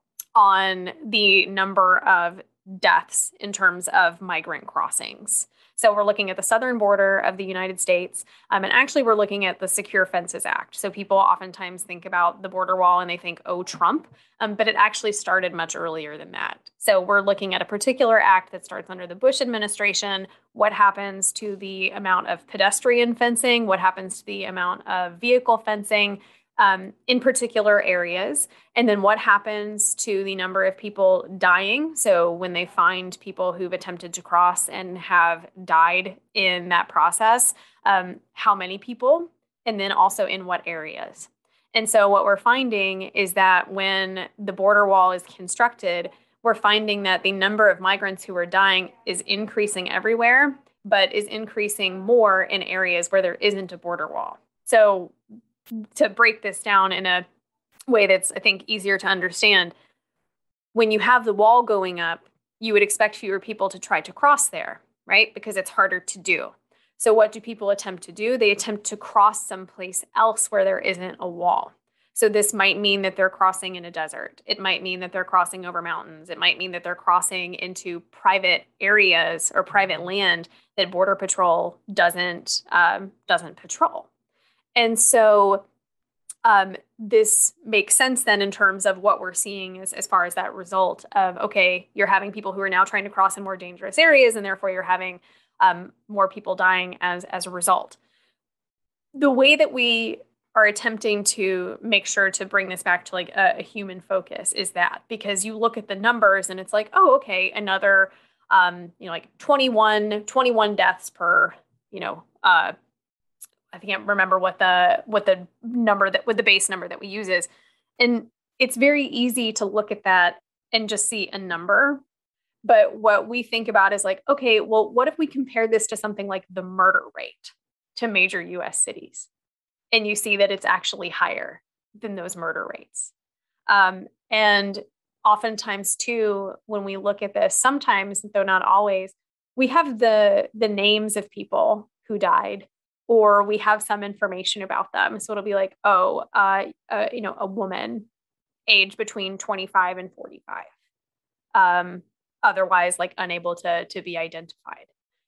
on the number of deaths in terms of migrant crossings. So we're looking at the southern border of the United States, um, and actually we're looking at the Secure Fences Act. So people oftentimes think about the border wall and they think, oh, Trump, um, but it actually started much earlier than that. So we're looking at a particular act that starts under the Bush administration. What happens to the amount of pedestrian fencing? What happens to the amount of vehicle fencing? Um, in particular areas, and then what happens to the number of people dying. So when they find people who've attempted to cross and have died in that process, um, how many people, and then also in what areas. And so what we're finding is that when the border wall is constructed, we're finding that the number of migrants who are dying is increasing everywhere, but is increasing more in areas where there isn't a border wall. So to break this down in a way that's, I think, easier to understand, when you have the wall going up, you would expect fewer people to try to cross there, right? Because it's harder to do. So what do people attempt to do? They attempt to cross someplace else where there isn't a wall. So this might mean that they're crossing in a desert. It might mean that they're crossing over mountains. It might mean that they're crossing into private areas or private land that Border Patrol doesn't um, doesn't patrol. And so um, this makes sense then in terms of what we're seeing as, as far as that result of, okay, you're having people who are now trying to cross in more dangerous areas, and therefore you're having um, more people dying as, as a result. The way that we are attempting to make sure to bring this back to like a, a human focus is that because you look at the numbers and it's like, oh, okay, another, um, you know, like twenty-one, twenty-one deaths per, you know, uh, I can't remember what the what the number that what the base number that we use is. And it's very easy to look at that and just see a number. But what we think about is like, okay, well, what if we compare this to something like the murder rate to major U S cities? And you see that it's actually higher than those murder rates. Um, and oftentimes too, when we look at this, sometimes, though not always, we have the the names of people who died, or we have some information about them. So it'll be like, oh, uh, uh, you know, a woman age between twenty-five and forty-five, um, otherwise like unable to to be identified.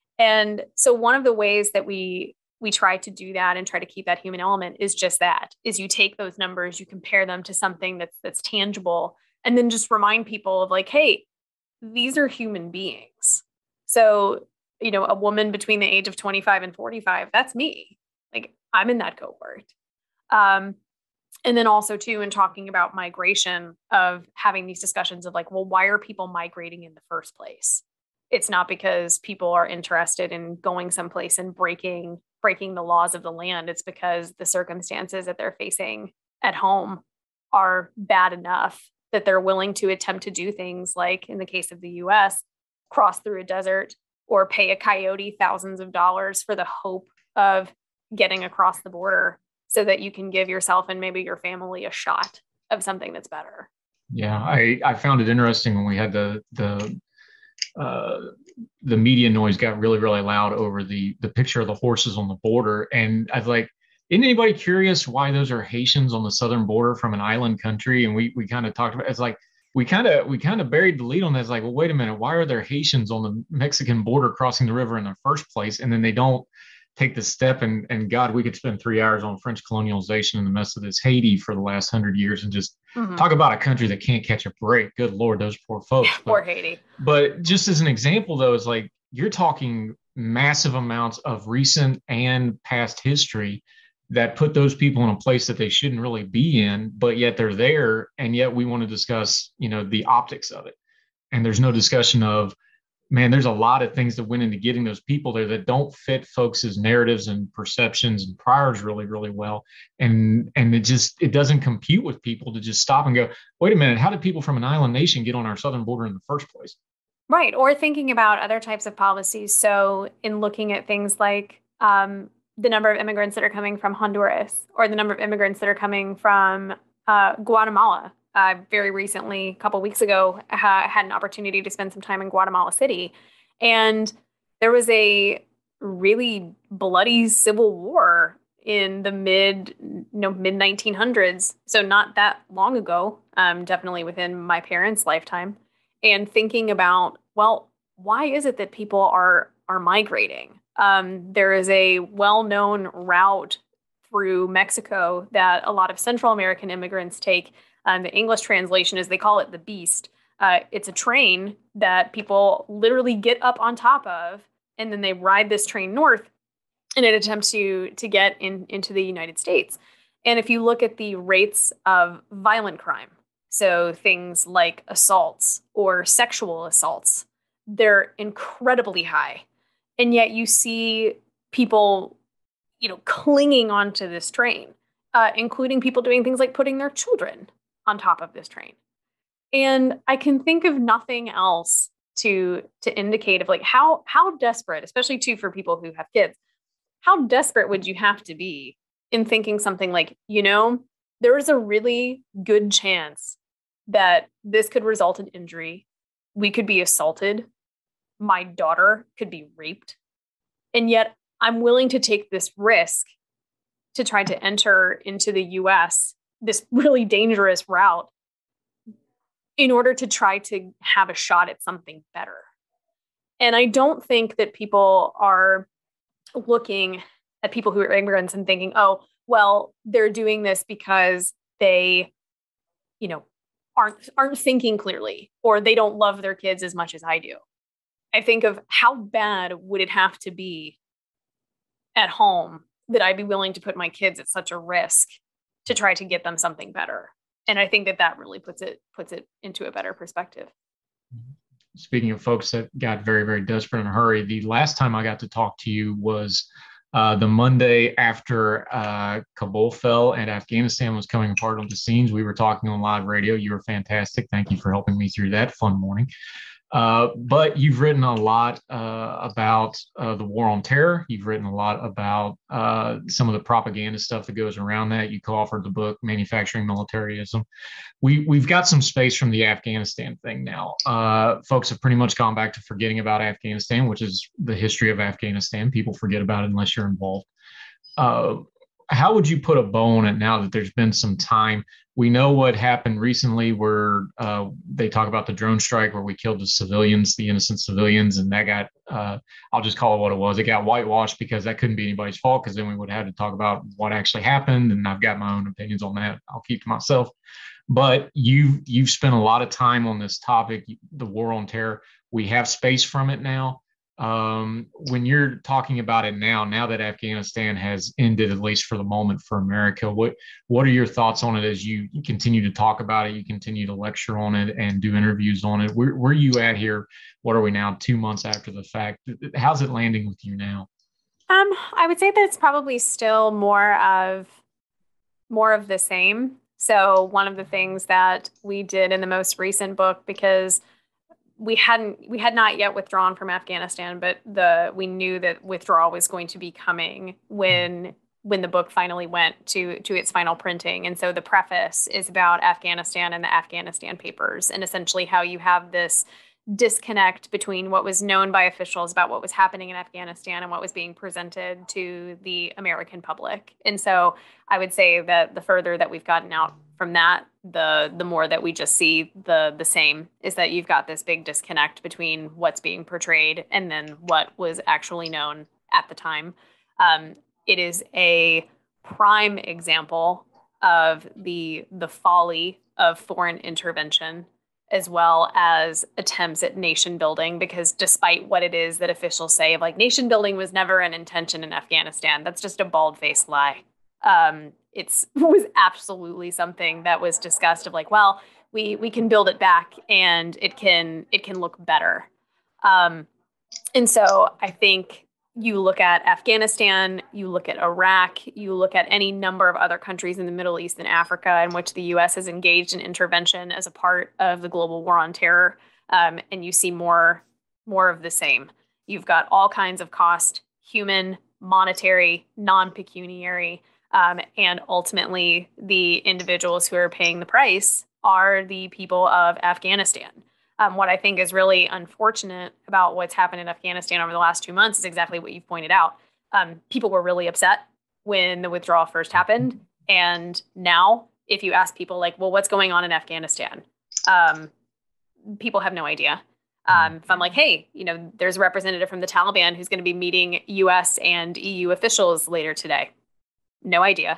And so one of the ways that we we try to do that and try to keep that human element is just that, is you take those numbers, you compare them to something that's that's tangible, and then just remind people of like, hey, these are human beings. So, you know, a woman between the age of twenty-five and forty-five, that's me. Like, I'm in that cohort. Um, and then also too, in talking about migration, of having these discussions of like, well, why are people migrating in the first place? It's not because people are interested in going someplace and breaking breaking the laws of the land. It's because the circumstances that they're facing at home are bad enough that they're willing to attempt to do things like, in the case of the U S, cross through a desert or pay a coyote thousands of dollars for the hope of getting across the border so that you can give yourself and maybe your family a shot of something that's better. Yeah, I, I found it interesting when we had the the uh, the media noise got really, really loud over the the picture of the horses on the border. And I was like, isn't anybody curious why those are Haitians on the southern border from an island country? And we we kind of talked about, it's like, we kind of we kind of buried the lead on that. It's like, well, wait a minute, why are there Haitians on the Mexican border crossing the river in the first place? And then they don't take the step, and and God, we could spend three hours on French colonialization and the mess of this Haiti for the last hundred years and just mm-hmm. talk about a country that can't catch a break. Good Lord, those poor folks. Yeah, poor Haiti. But just as an example, though, is like, you're talking massive amounts of recent and past history that put those people in a place that they shouldn't really be in, but yet they're there. And yet we want to discuss, you know, the optics of it. And there's no discussion of, man, there's a lot of things that went into getting those people there that don't fit folks' narratives and perceptions and priors really, really well. And and it just, it doesn't compute with people to just stop and go, wait a minute, how did people from an island nation get on our southern border in the first place? Right. Or thinking about other types of policies. So in looking at things like um, the number of immigrants that are coming from Honduras, or the number of immigrants that are coming from uh, Guatemala. Uh, very recently, a couple of weeks ago, ha- had an opportunity to spend some time in Guatemala City. And there was a really bloody civil war in the mid, you know, mid nineteen hundreds. So not that long ago, um, definitely within my parents' lifetime. And thinking about, well, why is it that people are are migrating? Um, there is a well-known route through Mexico that a lot of Central American immigrants take. Um, the English translation is, they call it the Beast. Uh, it's a train that people literally get up on top of, and then they ride this train north in an attempt to to get in, into the United States. And if you look at the rates of violent crime, so things like assaults or sexual assaults, they're incredibly high. And yet you see people, you know, clinging onto this train, uh, including people doing things like putting their children on top of this train. And I can think of nothing else to to indicate of like how how desperate, especially too for people who have kids, how desperate would you have to be in thinking something like, you know, there is a really good chance that this could result in injury. We could be assaulted. My daughter could be raped. And yet I'm willing to take this risk to try to enter into the U S, this really dangerous route, in order to try to have a shot at something better. And I don't think that people are looking at people who are immigrants and thinking, oh, well, they're doing this because they, you know, aren't aren't thinking clearly, or they don't love their kids as much as I do. I think of how bad would it have to be at home that I'd be willing to put my kids at such a risk to try to get them something better. And I think that that really puts it puts it into a better perspective. Speaking of folks that got very, very desperate in a hurry, the last time I got to talk to you was uh, the Monday after uh, Kabul fell and Afghanistan was coming apart on the scenes. We were talking on live radio. You were fantastic. Thank you for helping me through that fun morning. Uh, but you've written a lot uh, about uh, the war on terror. You've written a lot about uh, some of the propaganda stuff that goes around that. You co-authored the book Manufacturing Militarism. We, we've got some space from the Afghanistan thing now. Uh, folks have pretty much gone back to forgetting about Afghanistan, which is the history of Afghanistan. People forget about it unless you're involved. Uh, how would you put a bow on it now that there's been some time? We know what happened recently where uh, they talk about the drone strike where we killed the civilians, the innocent civilians, and that got, uh, I'll just call it what it was. It got whitewashed because that couldn't be anybody's fault, because then we would have had to talk about what actually happened, and I've got my own opinions on that. I'll keep to myself. But you've, you've spent a lot of time on this topic, the war on terror. We have space from it now. Um, when you're talking about it now, now that Afghanistan has ended, at least for the moment, for America, what what are your thoughts on it as you continue to talk about it, you continue to lecture on it and do interviews on it? Where, where are you at here? What are we now, two months after the fact? How's it landing with you now? Um, I would say that it's probably still more of more of the same. So one of the things that we did in the most recent book, because we hadn't, we had not yet withdrawn from Afghanistan, but the, we knew that withdrawal was going to be coming when, when the book finally went to, to its final printing. And so the preface is about Afghanistan and the Afghanistan Papers, and essentially how you have this disconnect between what was known by officials about what was happening in Afghanistan and what was being presented to the American public. And so I would say that the further that we've gotten out from that, the the more that we just see the the same, is that you've got this big disconnect between what's being portrayed and then what was actually known at the time. Um, it is a prime example of the the folly of foreign intervention, as well as attempts at nation building, because despite what it is that officials say of like nation building was never an intention in Afghanistan, that's just a bald-faced lie. Um, it's was absolutely something that was discussed of like, well, we we can build it back and it can it can look better. Um, and so I think you look at Afghanistan, you look at Iraq, you look at any number of other countries in the Middle East and Africa in which the U S has engaged in intervention as a part of the global war on terror, um, and you see more more of the same. You've got all kinds of cost, human, monetary, non-pecuniary, um, and ultimately the individuals who are paying the price are the people of Afghanistan. Um, what I think is really unfortunate about what's happened in Afghanistan over the last two months is exactly what you've pointed out. Um, people were really upset when the withdrawal first happened. And now, if you ask people like, well, what's going on in Afghanistan? Um, people have no idea. Um, if I'm like, hey, you know, there's a representative from the Taliban who's going to be meeting U S and E U officials later today. No idea.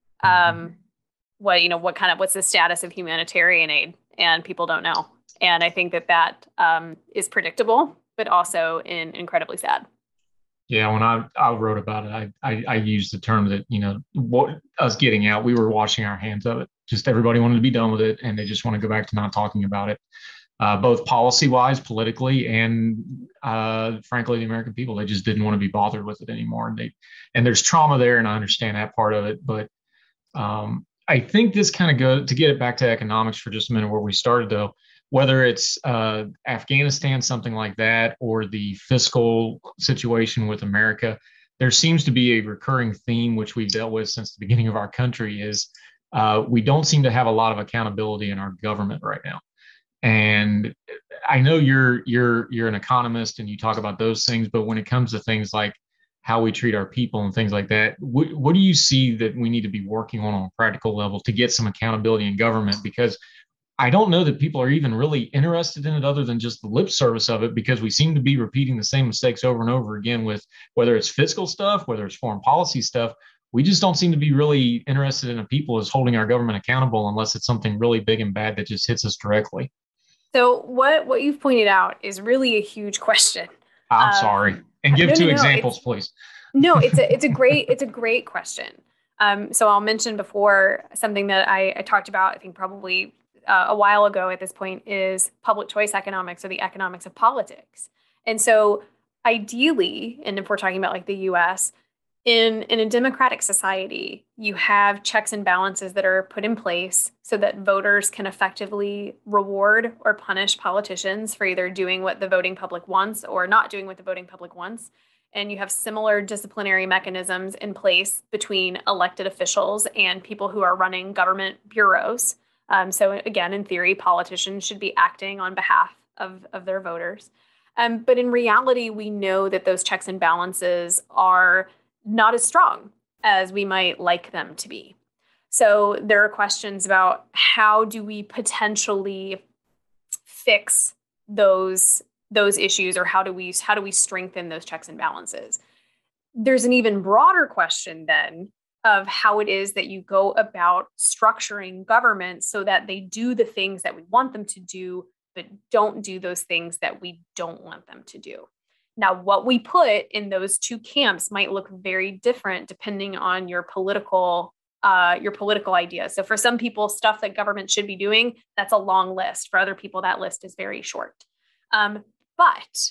Um, what, you know, what kind of, what's the status of humanitarian aid? And people don't know. And I think that that um, is predictable, but also in, incredibly sad. Yeah, when I, I wrote about it, I, I I used the term that, you know, what us getting out, we were washing our hands of it. Just everybody wanted to be done with it, and they just want to go back to not talking about it, uh, both policy-wise, politically, and uh, frankly, the American people. They just didn't want to be bothered with it anymore. And they and there's trauma there, and I understand that part of it. But um, I think this kind of goes, to get it back to economics for just a minute, where we started, though, whether it's uh, Afghanistan, something like that, or the fiscal situation with America, there seems to be a recurring theme, which we've dealt with since the beginning of our country, is uh, we don't seem to have a lot of accountability in our government right now. And I know you're you're you're an economist and you talk about those things, but when it comes to things like how we treat our people and things like that, what, what do you see that we need to be working on on a practical level to get some accountability in government? Because I don't know that people are even really interested in it other than just the lip service of it, because we seem to be repeating the same mistakes over and over again with whether it's fiscal stuff, whether it's foreign policy stuff. We just don't seem to be really interested in the people as holding our government accountable unless it's something really big and bad that just hits us directly. So what, what you've pointed out is really a huge question. I'm um, sorry. And give no, two no, no, examples, please. No, it's a, it's a great, it's a great question. Um, so I'll mention before something that I, I talked about, I think probably Uh, a while ago at this point, is public choice economics, or the economics of politics. And so ideally, and if we're talking about like the U S, In, in a democratic society, you have checks and balances that are put in place so that voters can effectively reward or punish politicians for either doing what the voting public wants or not doing what the voting public wants. And you have similar disciplinary mechanisms in place between elected officials and people who are running government bureaus. Um, so again, in theory, politicians should be acting on behalf of, of their voters. Um, but in reality, we know that those checks and balances are not as strong as we might like them to be. So there are questions about how do we potentially fix those, those issues, or how do we how do we strengthen those checks and balances? There's an even broader question then of how it is that you go about structuring government so that they do the things that we want them to do, but don't do those things that we don't want them to do. Now, what we put in those two camps might look very different depending on your political uh, your political ideas. So for some people, stuff that government should be doing, that's a long list. For other people, that list is very short. Um, but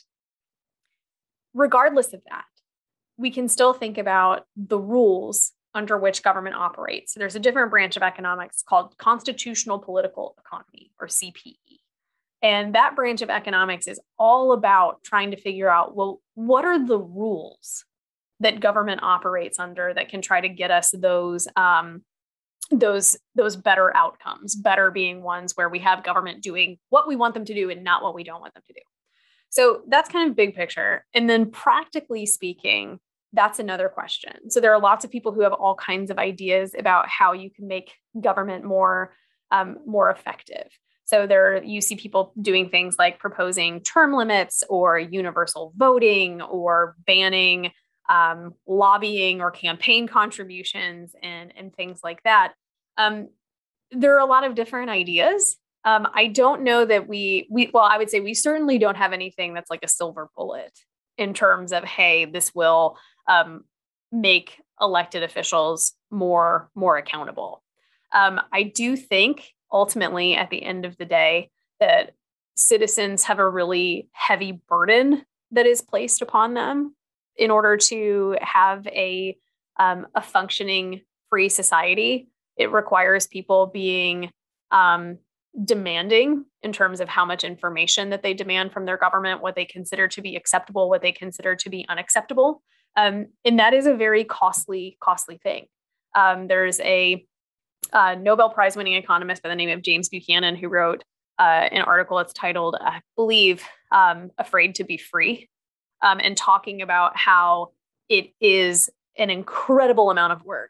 regardless of that, we can still think about the rules under which government operates. So there's a different branch of economics called constitutional political economy, or C P E. And that branch of economics is all about trying to figure out, well, what are the rules that government operates under that can try to get us those, um, those, those better outcomes, better being ones where we have government doing what we want them to do and not what we don't want them to do. So that's kind of big picture. And then practically speaking, that's another question. So there are lots of people who have all kinds of ideas about how you can make government more, um, more effective. So there, you see people doing things like proposing term limits or universal voting or banning um, lobbying or campaign contributions and, and things like that. Um, there are a lot of different ideas. Um, I don't know that we, we, well, I would say we certainly don't have anything that's like a silver bullet in terms of, hey, this will um, make elected officials more, more accountable. Um, I do think ultimately, at the end of the day, that citizens have a really heavy burden that is placed upon them in order to have a, um, a functioning free society. It requires people being um, demanding in terms of how much information that they demand from their government, what they consider to be acceptable, what they consider to be unacceptable. Um, and that is a very costly, costly thing. Um, there's a Uh, Nobel Prize winning economist by the name of James Buchanan, who wrote uh, an article that's titled, I believe, um, Afraid to be Free, um, and talking about how it is an incredible amount of work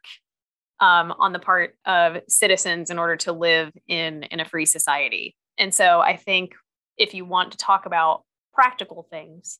um, on the part of citizens in order to live in, in a free society. And so I think if you want to talk about practical things,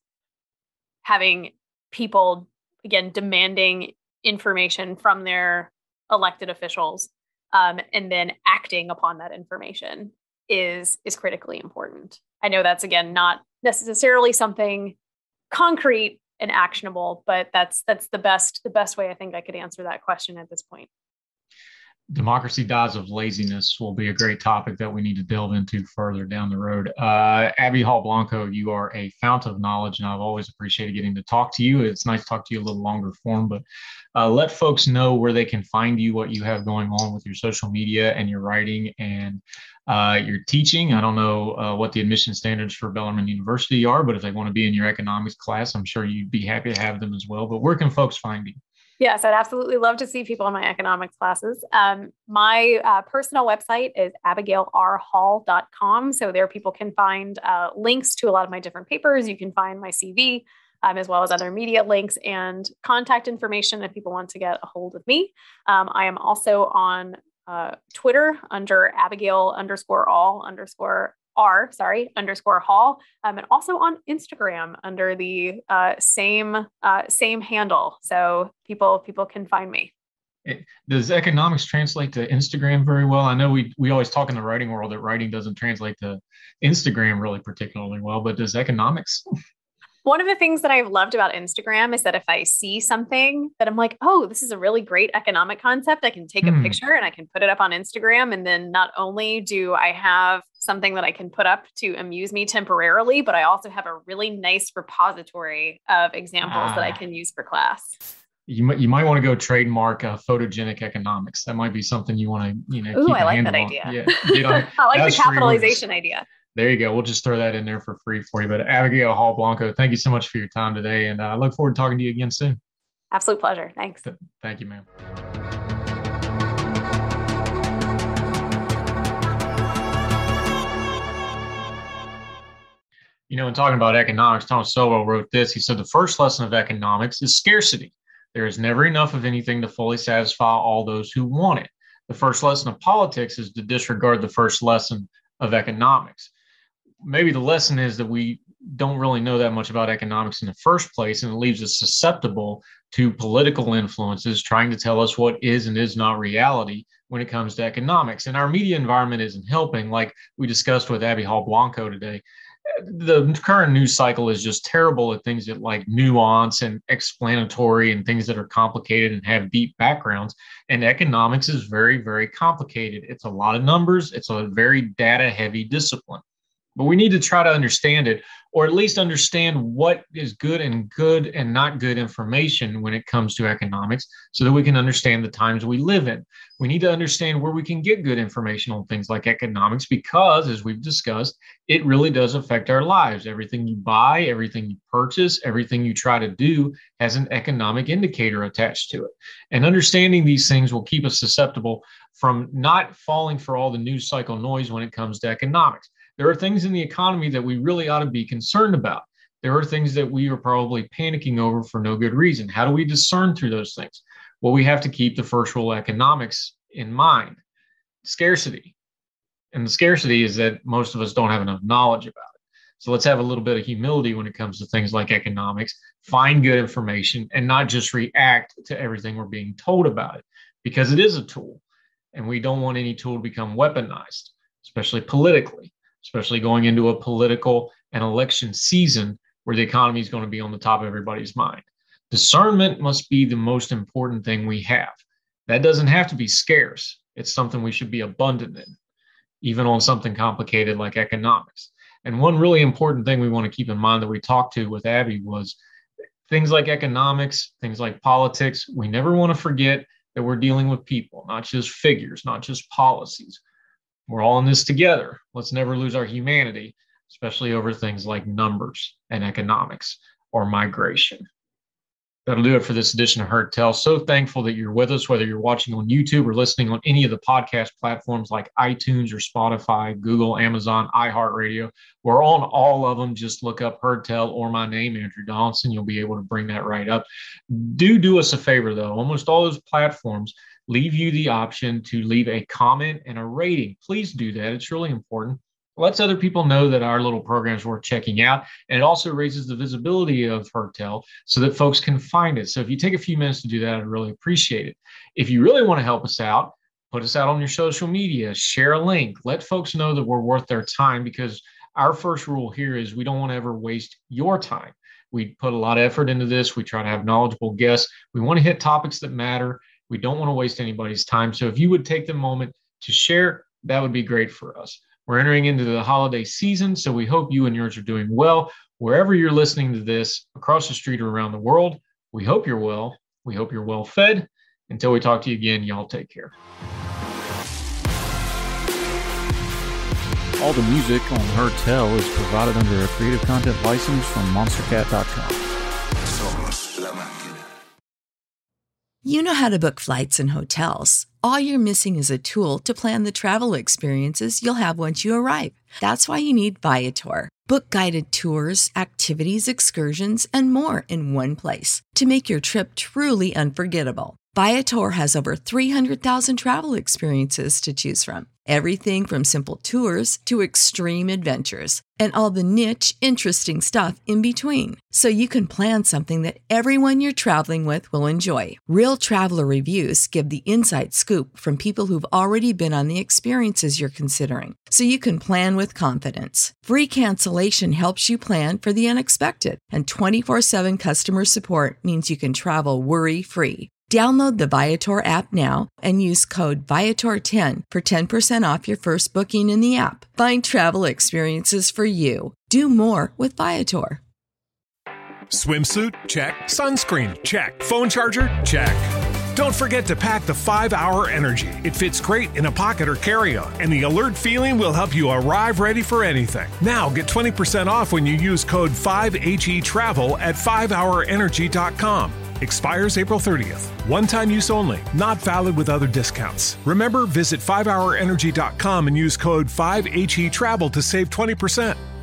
having people, again, demanding information from their elected officials, Um, and then acting upon that information is is critically important. I know that's, again, not necessarily something concrete and actionable, but that's that's the best the best way I think I could answer that question at this point. Democracy dies of laziness will be a great topic that we need to delve into further down the road. Uh, Abby Hall Blanco, you are a fount of knowledge, and I've always appreciated getting to talk to you. It's nice to talk to you a little longer form, but uh, let folks know where they can find you, what you have going on with your social media and your writing and uh, your teaching. I don't know uh, what the admission standards for Bellarmine University are, but if they want to be in your economics class, I'm sure you'd be happy to have them as well. But where can folks find you? Yes, I'd absolutely love to see people in my economics classes. Um, my uh, personal website is abigail r hall dot com. So there people can find uh, links to a lot of my different papers. You can find my C V, um, as well as other media links and contact information if people want to get a hold of me. Um, I am also on uh, Twitter under Abigail underscore all underscore R, sorry, underscore Hall, um, and also on Instagram under the uh, same uh, same handle. So people people can find me. It, does economics translate to Instagram very well? I know we we always talk in the writing world that writing doesn't translate to Instagram really particularly well, but does economics? One of the things that I've loved about Instagram is that if I see something that I'm like, oh, this is a really great economic concept, I can take a mm. picture and I can put it up on Instagram. And then not only do I have something that I can put up to amuse me temporarily, but I also have a really nice repository of examples ah. that I can use for class. You might you might want to go trademark uh, photogenic economics. That might be something you want to you know. Ooh, keep I a like handle that on. idea. Yeah, get on, I like the that's free capitalization words. idea. There you go. We'll just throw that in there for free for you. But Abigail Hall Blanco, thank you so much for your time today, and I uh, look forward to talking to you again soon. Absolute pleasure. Thanks. Th- thank you, ma'am. You know, in talking about economics, Thomas Sowell wrote this. He said, the first lesson of economics is scarcity. There is never enough of anything to fully satisfy all those who want it. The first lesson of politics is to disregard the first lesson of economics. Maybe the lesson is that we don't really know that much about economics in the first place, and it leaves us susceptible to political influences trying to tell us what is and is not reality when it comes to economics. And our media environment isn't helping, like we discussed with Abby Hall Blanco today. The current news cycle is just terrible at things that like nuance and explanatory and things that are complicated and have deep backgrounds. And economics is very, very complicated. It's a lot of numbers. It's a very data heavy discipline. But we need to try to understand it, or at least understand what is good and good and not good information when it comes to economics, so that we can understand the times we live in. We need to understand where we can get good information on things like economics, because, as we've discussed, it really does affect our lives. Everything you buy, everything you purchase, everything you try to do has an economic indicator attached to it. And understanding these things will keep us susceptible from not falling for all the news cycle noise when it comes to economics. There are things in the economy that we really ought to be concerned about. There are things that we are probably panicking over for no good reason. How do we discern through those things? Well, we have to keep the first rule of economics in mind: scarcity. And the scarcity is that most of us don't have enough knowledge about it. So let's have a little bit of humility when it comes to things like economics, find good information, and not just react to everything we're being told about it, because it is a tool. And we don't want any tool to become weaponized, especially politically. Especially going into a political and election season where the economy is going to be on the top of everybody's mind. Discernment must be the most important thing we have. That doesn't have to be scarce. It's something we should be abundant in, even on something complicated like economics. And one really important thing we want to keep in mind that we talked to with Abby was things like economics, things like politics. We never want to forget that we're dealing with people, not just figures, not just policies. We're all in this together. Let's never lose our humanity, especially over things like numbers and economics or migration. That'll do it for this edition of Heard Tell. So thankful that you're with us, whether you're watching on YouTube or listening on any of the podcast platforms like iTunes or Spotify, Google, Amazon, iHeartRadio. We're on all of them. Just look up Heard Tell or my name, Andrew Donaldson. You'll be able to bring that right up. Do do us a favor, though. Almost all those platforms leave you the option to leave a comment and a rating. Please do that. It's really important. It lets other people know that our little program is worth checking out. And it also raises the visibility of Heard Tell so that folks can find it. So if you take a few minutes to do that, I'd really appreciate it. If you really want to help us out, put us out on your social media, share a link, let folks know that we're worth their time, because our first rule here is we don't want to ever waste your time. We put a lot of effort into this. We try to have knowledgeable guests. We want to hit topics that matter. We don't want to waste anybody's time. So if you would take the moment to share, that would be great for us. We're entering into the holiday season, so we hope you and yours are doing well. Wherever you're listening to this, across the street or around the world, we hope you're well. We hope you're well fed. Until we talk to you again, y'all take care. All the music on Heard Tell is provided under a Creative Content license from monster cat dot com. You know how to book flights and hotels. All you're missing is a tool to plan the travel experiences you'll have once you arrive. That's why you need Viator. Book guided tours, activities, excursions, and more in one place to make your trip truly unforgettable. Viator has over three hundred thousand travel experiences to choose from. Everything from simple tours to extreme adventures and all the niche, interesting stuff in between. So you can plan something that everyone you're traveling with will enjoy. Real traveler reviews give the inside scoop from people who've already been on the experiences you're considering. So you can plan with confidence. Free cancellation helps you plan for the unexpected. And twenty-four seven customer support means you can travel worry-free. Download the Viator app now and use code Viator ten for ten percent off your first booking in the app. Find travel experiences for you. Do more with Viator. Swimsuit? Check. Sunscreen? Check. Phone charger? Check. Don't forget to pack the five hour Energy. It fits great in a pocket or carry-on, and the alert feeling will help you arrive ready for anything. Now get twenty percent off when you use code five H E travel at five hour energy dot com. Expires April thirtieth. One-time use only. Not valid with other discounts. Remember, visit five hour energy dot com and use code five H E travel to save twenty percent.